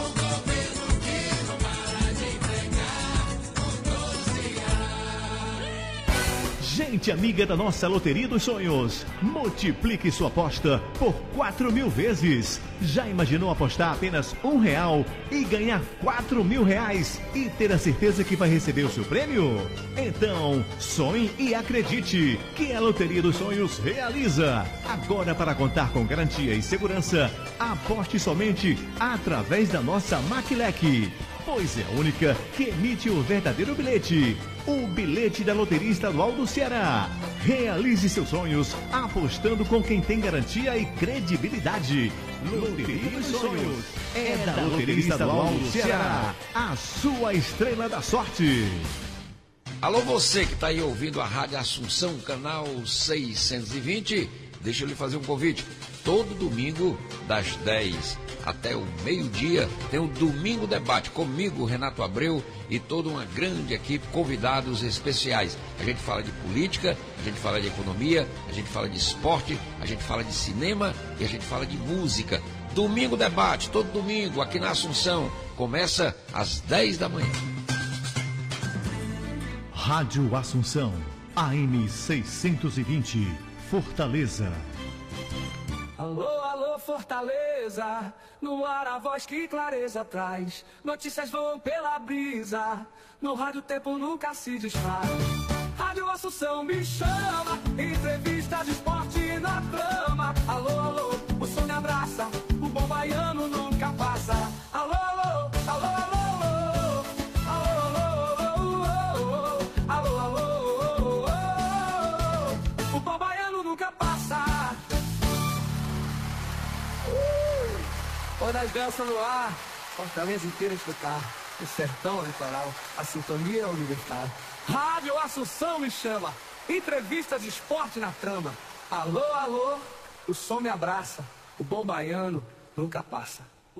Gente amiga da nossa Loteria dos Sonhos, multiplique sua aposta por quatro mil vezes. Já imaginou apostar apenas um real e ganhar quatro mil reais e ter a certeza que vai receber o seu prêmio? Então, sonhe e acredite que a Loteria dos Sonhos realiza. Agora, para contar com garantia e segurança, aposte somente através da nossa Maquilec, pois é a única que emite o verdadeiro bilhete. O bilhete da Loteria Estadual do Ceará. Realize seus sonhos apostando com quem tem garantia e credibilidade. Loteria dos Sonhos é da Loteria Estadual do Ceará, a sua estrela da sorte. Alô, você que está aí ouvindo a Rádio Assunção, canal seiscentos e vinte, deixa eu lhe fazer um convite. Todo domingo, das dez até o meio-dia, tem o Domingo Debate comigo, Renato Abreu, e toda uma grande equipe, convidados especiais. A gente fala de política, a gente fala de economia, a gente fala de esporte, a gente fala de cinema e a gente fala de música. Domingo Debate, todo domingo, aqui na Assunção. Começa às dez da manhã. Rádio Assunção, A M seiscentos e vinte, Fortaleza. Alô, alô, Fortaleza, no ar a voz que clareza traz. Notícias voam pela brisa, no rádio o tempo nunca se desfaz. Rádio Assunção me chama, entrevista de esporte na trama. Alô, alô, o som me abraça, o bom baiano nunca passa. Alô, alô, alô, alô, alô, alô, alô, alô, alô, o bom baiano nunca passa. Quando as danças no ar, Fortaleza inteira escutar, o sertão litoral, a sintonia é universal. Rádio Assunção me chama, entrevistas de esporte na trama. Alô, alô, o som me abraça, o bom baiano nunca passa. Uh!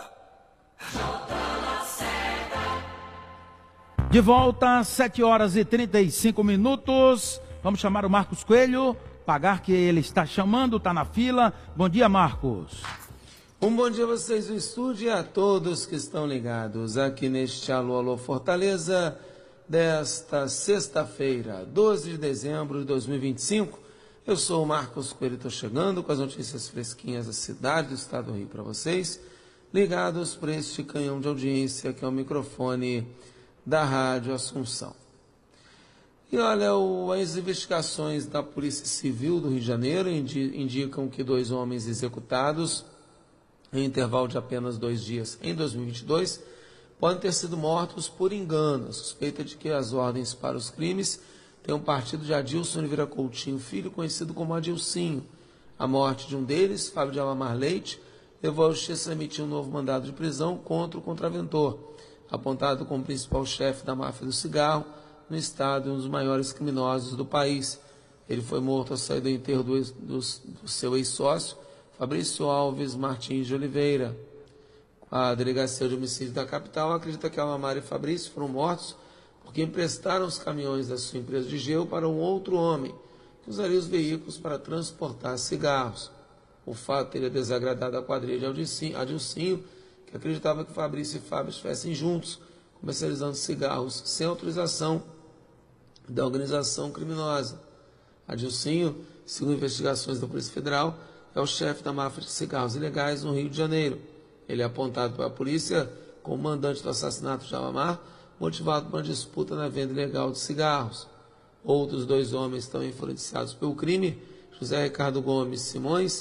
De volta, sete horas e trinta e cinco minutos. Vamos chamar o Marcos Coelho, pagar que ele está chamando, está na fila. Bom dia, Marcos. Um bom dia a vocês do estúdio e a todos que estão ligados aqui neste Alô, Alô Fortaleza desta sexta-feira, doze de dezembro de dois mil e vinte e cinco. Eu sou o Marcos Coelho, estou chegando com as notícias fresquinhas da cidade do estado do Rio para vocês, ligados por este canhão de audiência que é o microfone da Rádio Assunção. E olha, o, as investigações da Polícia Civil do Rio de Janeiro indi, indicam que dois homens executados em intervalo de apenas dois dias em dois mil e vinte e dois, podem ter sido mortos por engano. A suspeita de que as ordens para os crimes tenham partido de Adilson Oliveira Coutinho, filho conhecido como Adilcinho. A morte de um deles, Fábio de Alamar Leite, levou a justiça a emitir um novo mandado de prisão contra o contraventor, apontado como principal chefe da máfia do cigarro no estado e um dos maiores criminosos do país. Ele foi morto ao sair do enterro do, do, do seu ex-sócio, Fabrício Alves Martins de Oliveira. A Delegacia de Homicídio da capital acredita que Alamar e Fabrício foram mortos porque emprestaram os caminhões da sua empresa de gelo para um outro homem, que usaria os veículos para transportar cigarros. O fato teria desagradado a quadrilha de Adilcinho, que acreditava que Fabrício e Fábio estivessem juntos, comercializando cigarros sem autorização da organização criminosa. Adilcinho, segundo investigações da Polícia Federal, é o chefe da máfia de cigarros ilegais no Rio de Janeiro. Ele é apontado pela polícia como mandante do assassinato de Alamar, motivado por uma disputa na venda ilegal de cigarros. Outros dois homens estão influenciados pelo crime, José Ricardo Gomes Simões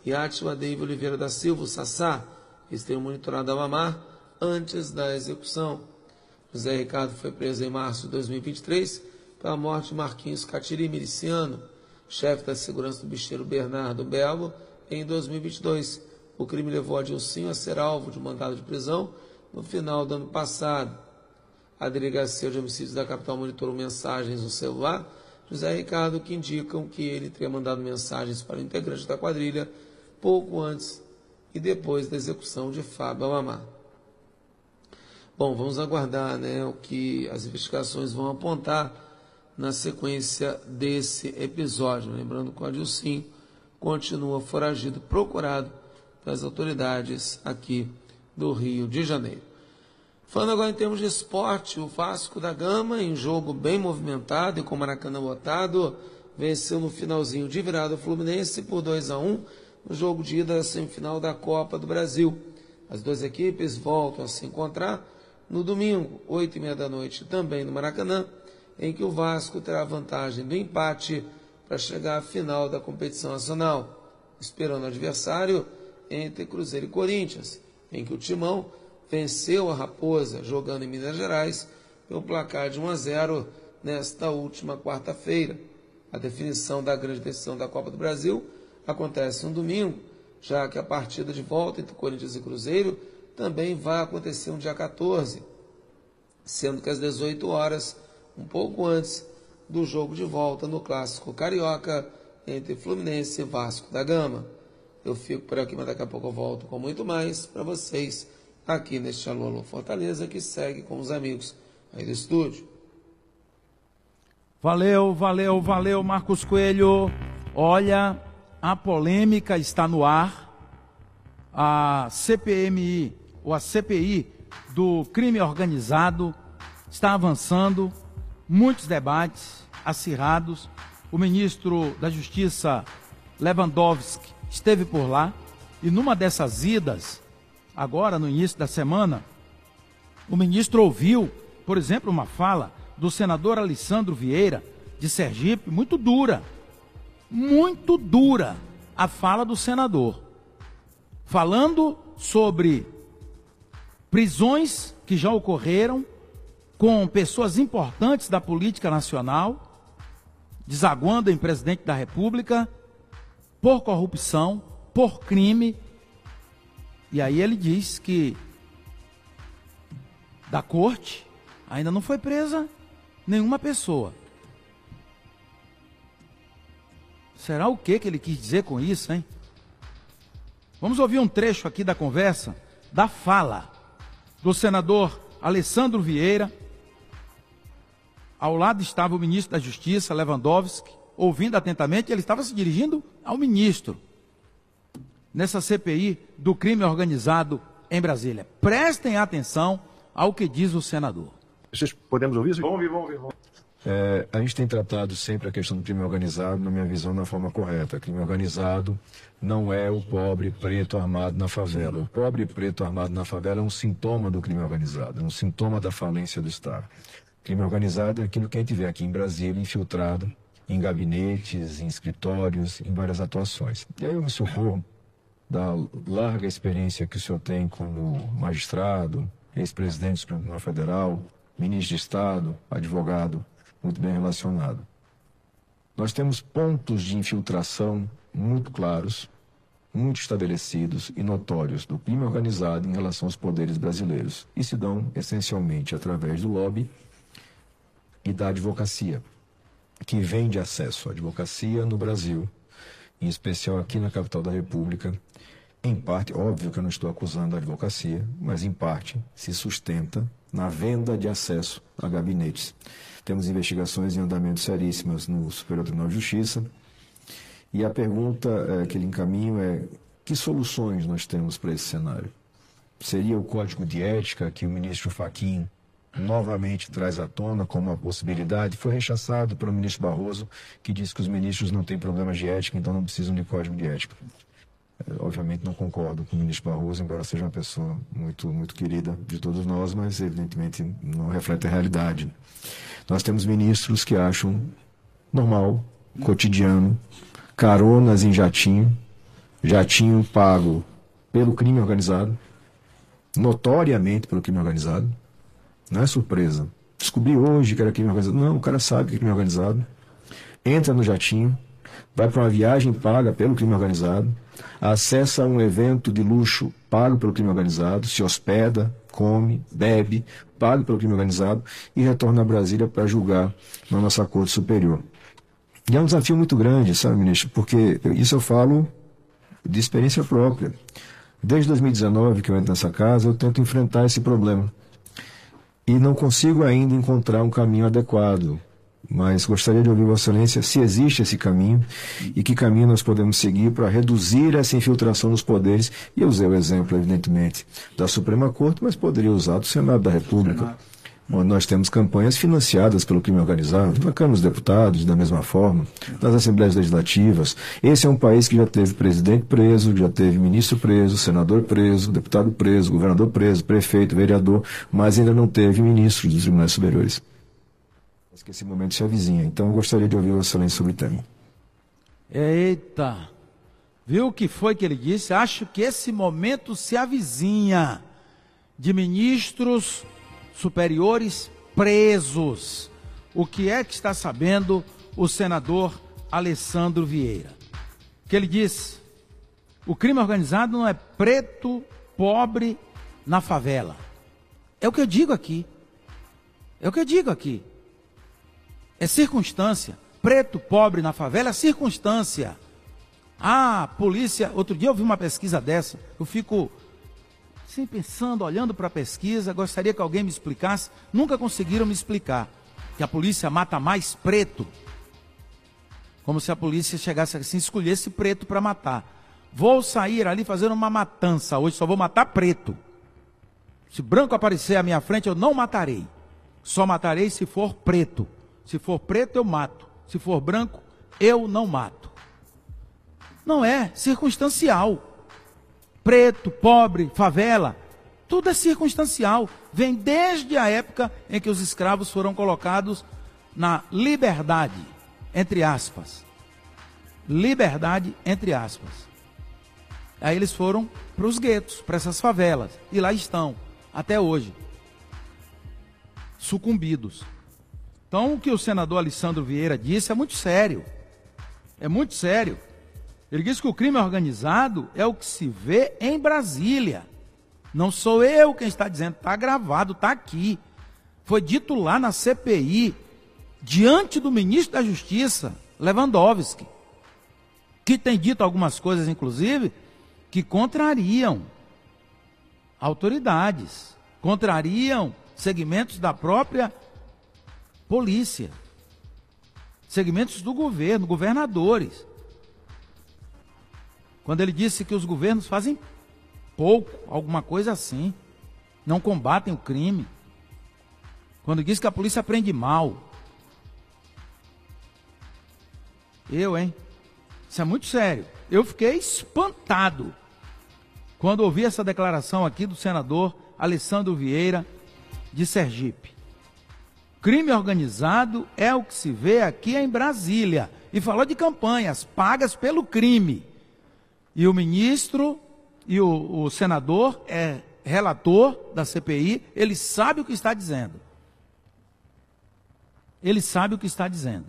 e Átila Deiva Oliveira da Silva, o Sassá, eles teriam monitorado a Mamar antes da execução. José Ricardo foi preso em março de dois mil e vinte e três pela morte de Marquinhos Catiri Miliciano, chefe da segurança do bicheiro Bernardo Belo, em dois mil e vinte e dois. O crime levou Adilcinho a ser alvo de mandado de prisão no final do ano passado. A Delegacia de Homicídios da capital monitorou mensagens no celular de José Ricardo que indicam que ele teria mandado mensagens para o integrante da quadrilha pouco antes e depois da execução de Fábio Amamá. Bom, vamos aguardar, né, o que as investigações vão apontar na sequência desse episódio. Lembrando que o Adilcinho continua foragido, procurado pelas autoridades aqui do Rio de Janeiro. Falando agora em termos de esporte, o Vasco da Gama, em jogo bem movimentado e com o Maracanã lotado, venceu no finalzinho de virada o Fluminense por dois a um no jogo de ida da semifinal da Copa do Brasil. As duas equipes voltam a se encontrar no domingo, oito e meia da noite, também no Maracanã, em que o Vasco terá a vantagem do empate para chegar à final da competição nacional, esperando o adversário entre Cruzeiro e Corinthians, em que o Timão venceu a Raposa jogando em Minas Gerais pelo placar de um a zero nesta última quarta-feira. A definição da grande decisão da Copa do Brasil acontece no domingo, já que a partida de volta entre Corinthians e Cruzeiro também vai acontecer no dia quatorze, sendo que às dezoito horas, um pouco antes do jogo de volta no Clássico Carioca entre Fluminense e Vasco da Gama. Eu fico por aqui, mas daqui a pouco eu volto com muito mais para vocês aqui neste Alô Alô Fortaleza, que segue com os amigos aí do estúdio. Valeu, valeu, valeu, Marcos Coelho. Olha, a polêmica está no ar. A C P M I, ou a C P I do crime organizado, está avançando. Muitos debates acirrados. O ministro da Justiça, Lewandowski, esteve por lá. E numa dessas idas, agora no início da semana, o ministro ouviu, por exemplo, uma fala do senador Alessandro Vieira, de Sergipe, muito dura, muito dura a fala do senador, falando sobre prisões que já ocorreram com pessoas importantes da política nacional, desaguando em presidente da República, por corrupção, por crime. E aí ele diz que da corte ainda não foi presa nenhuma pessoa. Será o que que ele quis dizer com isso, hein? Vamos ouvir um trecho aqui da conversa, da fala do senador Alessandro Vieira. Ao lado estava o ministro da Justiça, Lewandowski, ouvindo atentamente, ele estava se dirigindo ao ministro, nessa C P I do crime organizado em Brasília. Prestem atenção ao que diz o senador. Vocês podemos ouvir isso? Vamos ouvir, vamos ouvir. É, a gente tem tratado sempre a questão do crime organizado, na minha visão, da forma correta. Crime organizado não é o pobre preto armado na favela. O pobre preto armado na favela é um sintoma do crime organizado, é um sintoma da falência do Estado. Crime organizado é aquilo que a gente vê aqui em Brasília, infiltrado em gabinetes, em escritórios, em várias atuações. E aí eu me socorro da larga experiência que o senhor tem como magistrado, ex-presidente do Supremo Tribunal Federal, ministro de Estado, advogado, muito bem relacionado. Nós temos pontos de infiltração muito claros, muito estabelecidos e notórios do crime organizado em relação aos poderes brasileiros, e se dão essencialmente através do lobby e da advocacia, que vende acesso à advocacia no Brasil, em especial aqui na capital da República. Em parte, óbvio que eu não estou acusando a advocacia, mas em parte se sustenta na venda de acesso a gabinetes. Temos investigações em andamento seríssimas no Superior Tribunal de Justiça, e a pergunta é, que ele encaminha é: que soluções nós temos para esse cenário? Seria o Código de Ética que o ministro Fachin novamente traz à tona como uma possibilidade? Foi rechaçado pelo ministro Barroso, que diz que os ministros não têm problemas de ética, então não precisam de Código de Ética. Obviamente não concordo com o ministro Barroso, embora seja uma pessoa muito, muito querida de todos nós, mas evidentemente não reflete a realidade. Nós temos ministros que acham normal, cotidiano, caronas em jatinho, jatinho pago pelo crime organizado, notoriamente pelo crime organizado. Não é surpresa. Descobri hoje que era crime organizado. Não, o cara sabe que é crime organizado. Entra no jatinho, vai para uma viagem paga pelo crime organizado, acessa um evento de luxo pago pelo crime organizado, se hospeda, come, bebe, pago pelo crime organizado e retorna a Brasília para julgar na nossa Corte Superior. E é um desafio muito grande, sabe, ministro? Porque isso eu falo de experiência própria. Desde dois mil e dezenove que eu entro nessa casa, eu tento enfrentar esse problema. E não consigo ainda encontrar um caminho adequado. Mas gostaria de ouvir Vossa Excelência se existe esse caminho e que caminho nós podemos seguir para reduzir essa infiltração nos poderes. E eu usei o exemplo, evidentemente, da Suprema Corte, mas poderia usar do Senado da República, onde nós temos campanhas financiadas pelo crime organizado, na Câmara dos Deputados, da mesma forma, nas Assembleias Legislativas. Esse é um país que já teve presidente preso, já teve ministro preso, senador preso, deputado preso, governador preso, prefeito, vereador, mas ainda não teve ministro dos Tribunais Superiores. Que esse momento se avizinha. Então eu gostaria de ouvir Vossa Excelência sobre o tema. Eita! Viu o que foi que ele disse? Acho que esse momento se avizinha de ministros superiores presos. O que é que está sabendo o senador Alessandro Vieira? Que ele disse: o crime organizado não é preto, pobre na favela. É o que eu digo aqui. É o que eu digo aqui. É circunstância. Preto, pobre na favela é circunstância. Ah, polícia. Outro dia eu vi uma pesquisa dessa. Eu fico assim pensando, olhando para a pesquisa. Gostaria que alguém me explicasse. Nunca conseguiram me explicar que a polícia mata mais preto. Como se a polícia chegasse assim, escolhesse preto para matar. Vou sair ali fazendo uma matança. Hoje só vou matar preto. Se branco aparecer à minha frente, eu não matarei. Só matarei se for preto. Se for preto, eu mato. Se for branco, eu não mato. Não é circunstancial. Preto, pobre, favela, tudo é circunstancial. Vem desde a época em que os escravos foram colocados na liberdade, entre aspas. Liberdade, entre aspas. Aí eles foram para os guetos, para essas favelas. E lá estão, até hoje, sucumbidos. Então, o que o senador Alessandro Vieira disse é muito sério. É muito sério. Ele disse que o crime organizado é o que se vê em Brasília. Não sou eu quem está dizendo, está gravado, está aqui. Foi dito lá na C P I, diante do ministro da Justiça, Lewandowski, que tem dito algumas coisas, inclusive, que contrariam autoridades, contrariam segmentos da própria polícia, segmentos do governo, governadores. Quando ele disse que os governos fazem pouco, alguma coisa assim, não combatem o crime. Quando disse que a polícia prende mal. Eu, hein? Isso é muito sério. Eu fiquei espantado quando ouvi essa declaração aqui do senador Alessandro Vieira, de Sergipe. Crime organizado é o que se vê aqui em Brasília. E falou de campanhas pagas pelo crime. E o ministro e o, o senador é relator da C P I, ele sabe o que está dizendo. Ele sabe o que está dizendo.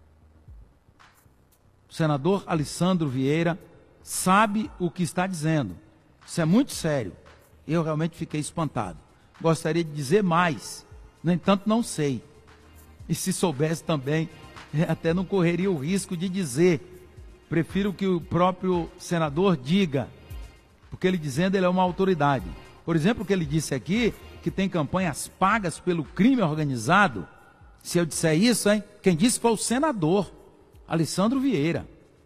O senador Alessandro Vieira sabe o que está dizendo. Isso é muito sério. Eu realmente fiquei espantado. Gostaria de dizer mais. No entanto, não sei. E se soubesse também, até não correria o risco de dizer. Prefiro que o próprio senador diga. Porque ele dizendo, ele é uma autoridade. Por exemplo, o que ele disse aqui, que tem campanhas pagas pelo crime organizado. Se eu disser isso, hein? Quem disse foi o senador Alessandro Vieira.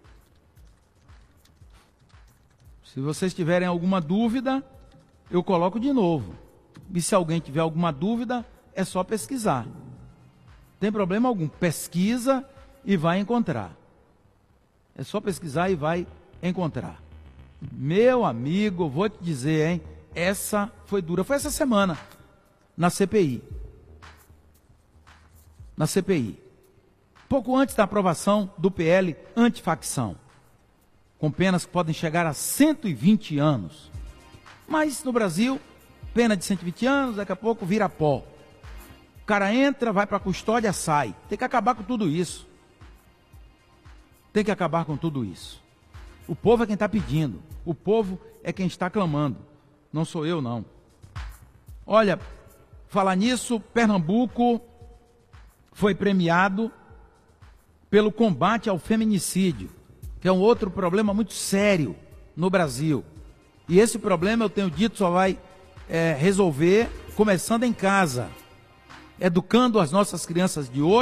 Se vocês tiverem alguma dúvida, eu coloco de novo. E se alguém tiver alguma dúvida, é só pesquisar. Não tem problema algum. Pesquisa e vai encontrar. É só pesquisar e vai encontrar. Meu amigo, vou te dizer, hein? Essa foi dura. Foi essa semana, na C P I. Na C P I. Pouco antes da aprovação do P L antifacção. com penas que podem chegar a cento e vinte anos. Mas no Brasil, pena de cento e vinte anos, daqui a pouco vira pó. O cara entra, vai para a custódia, sai. Tem que acabar com tudo isso. Tem que acabar com tudo isso. O povo é quem está pedindo. O povo é quem está clamando. Não sou eu, não. Olha, falar nisso, Pernambuco foi premiado pelo combate ao feminicídio, que é um outro problema muito sério no Brasil. E esse problema, eu tenho dito, só vai é, resolver começando em casa, educando as nossas crianças de hoje.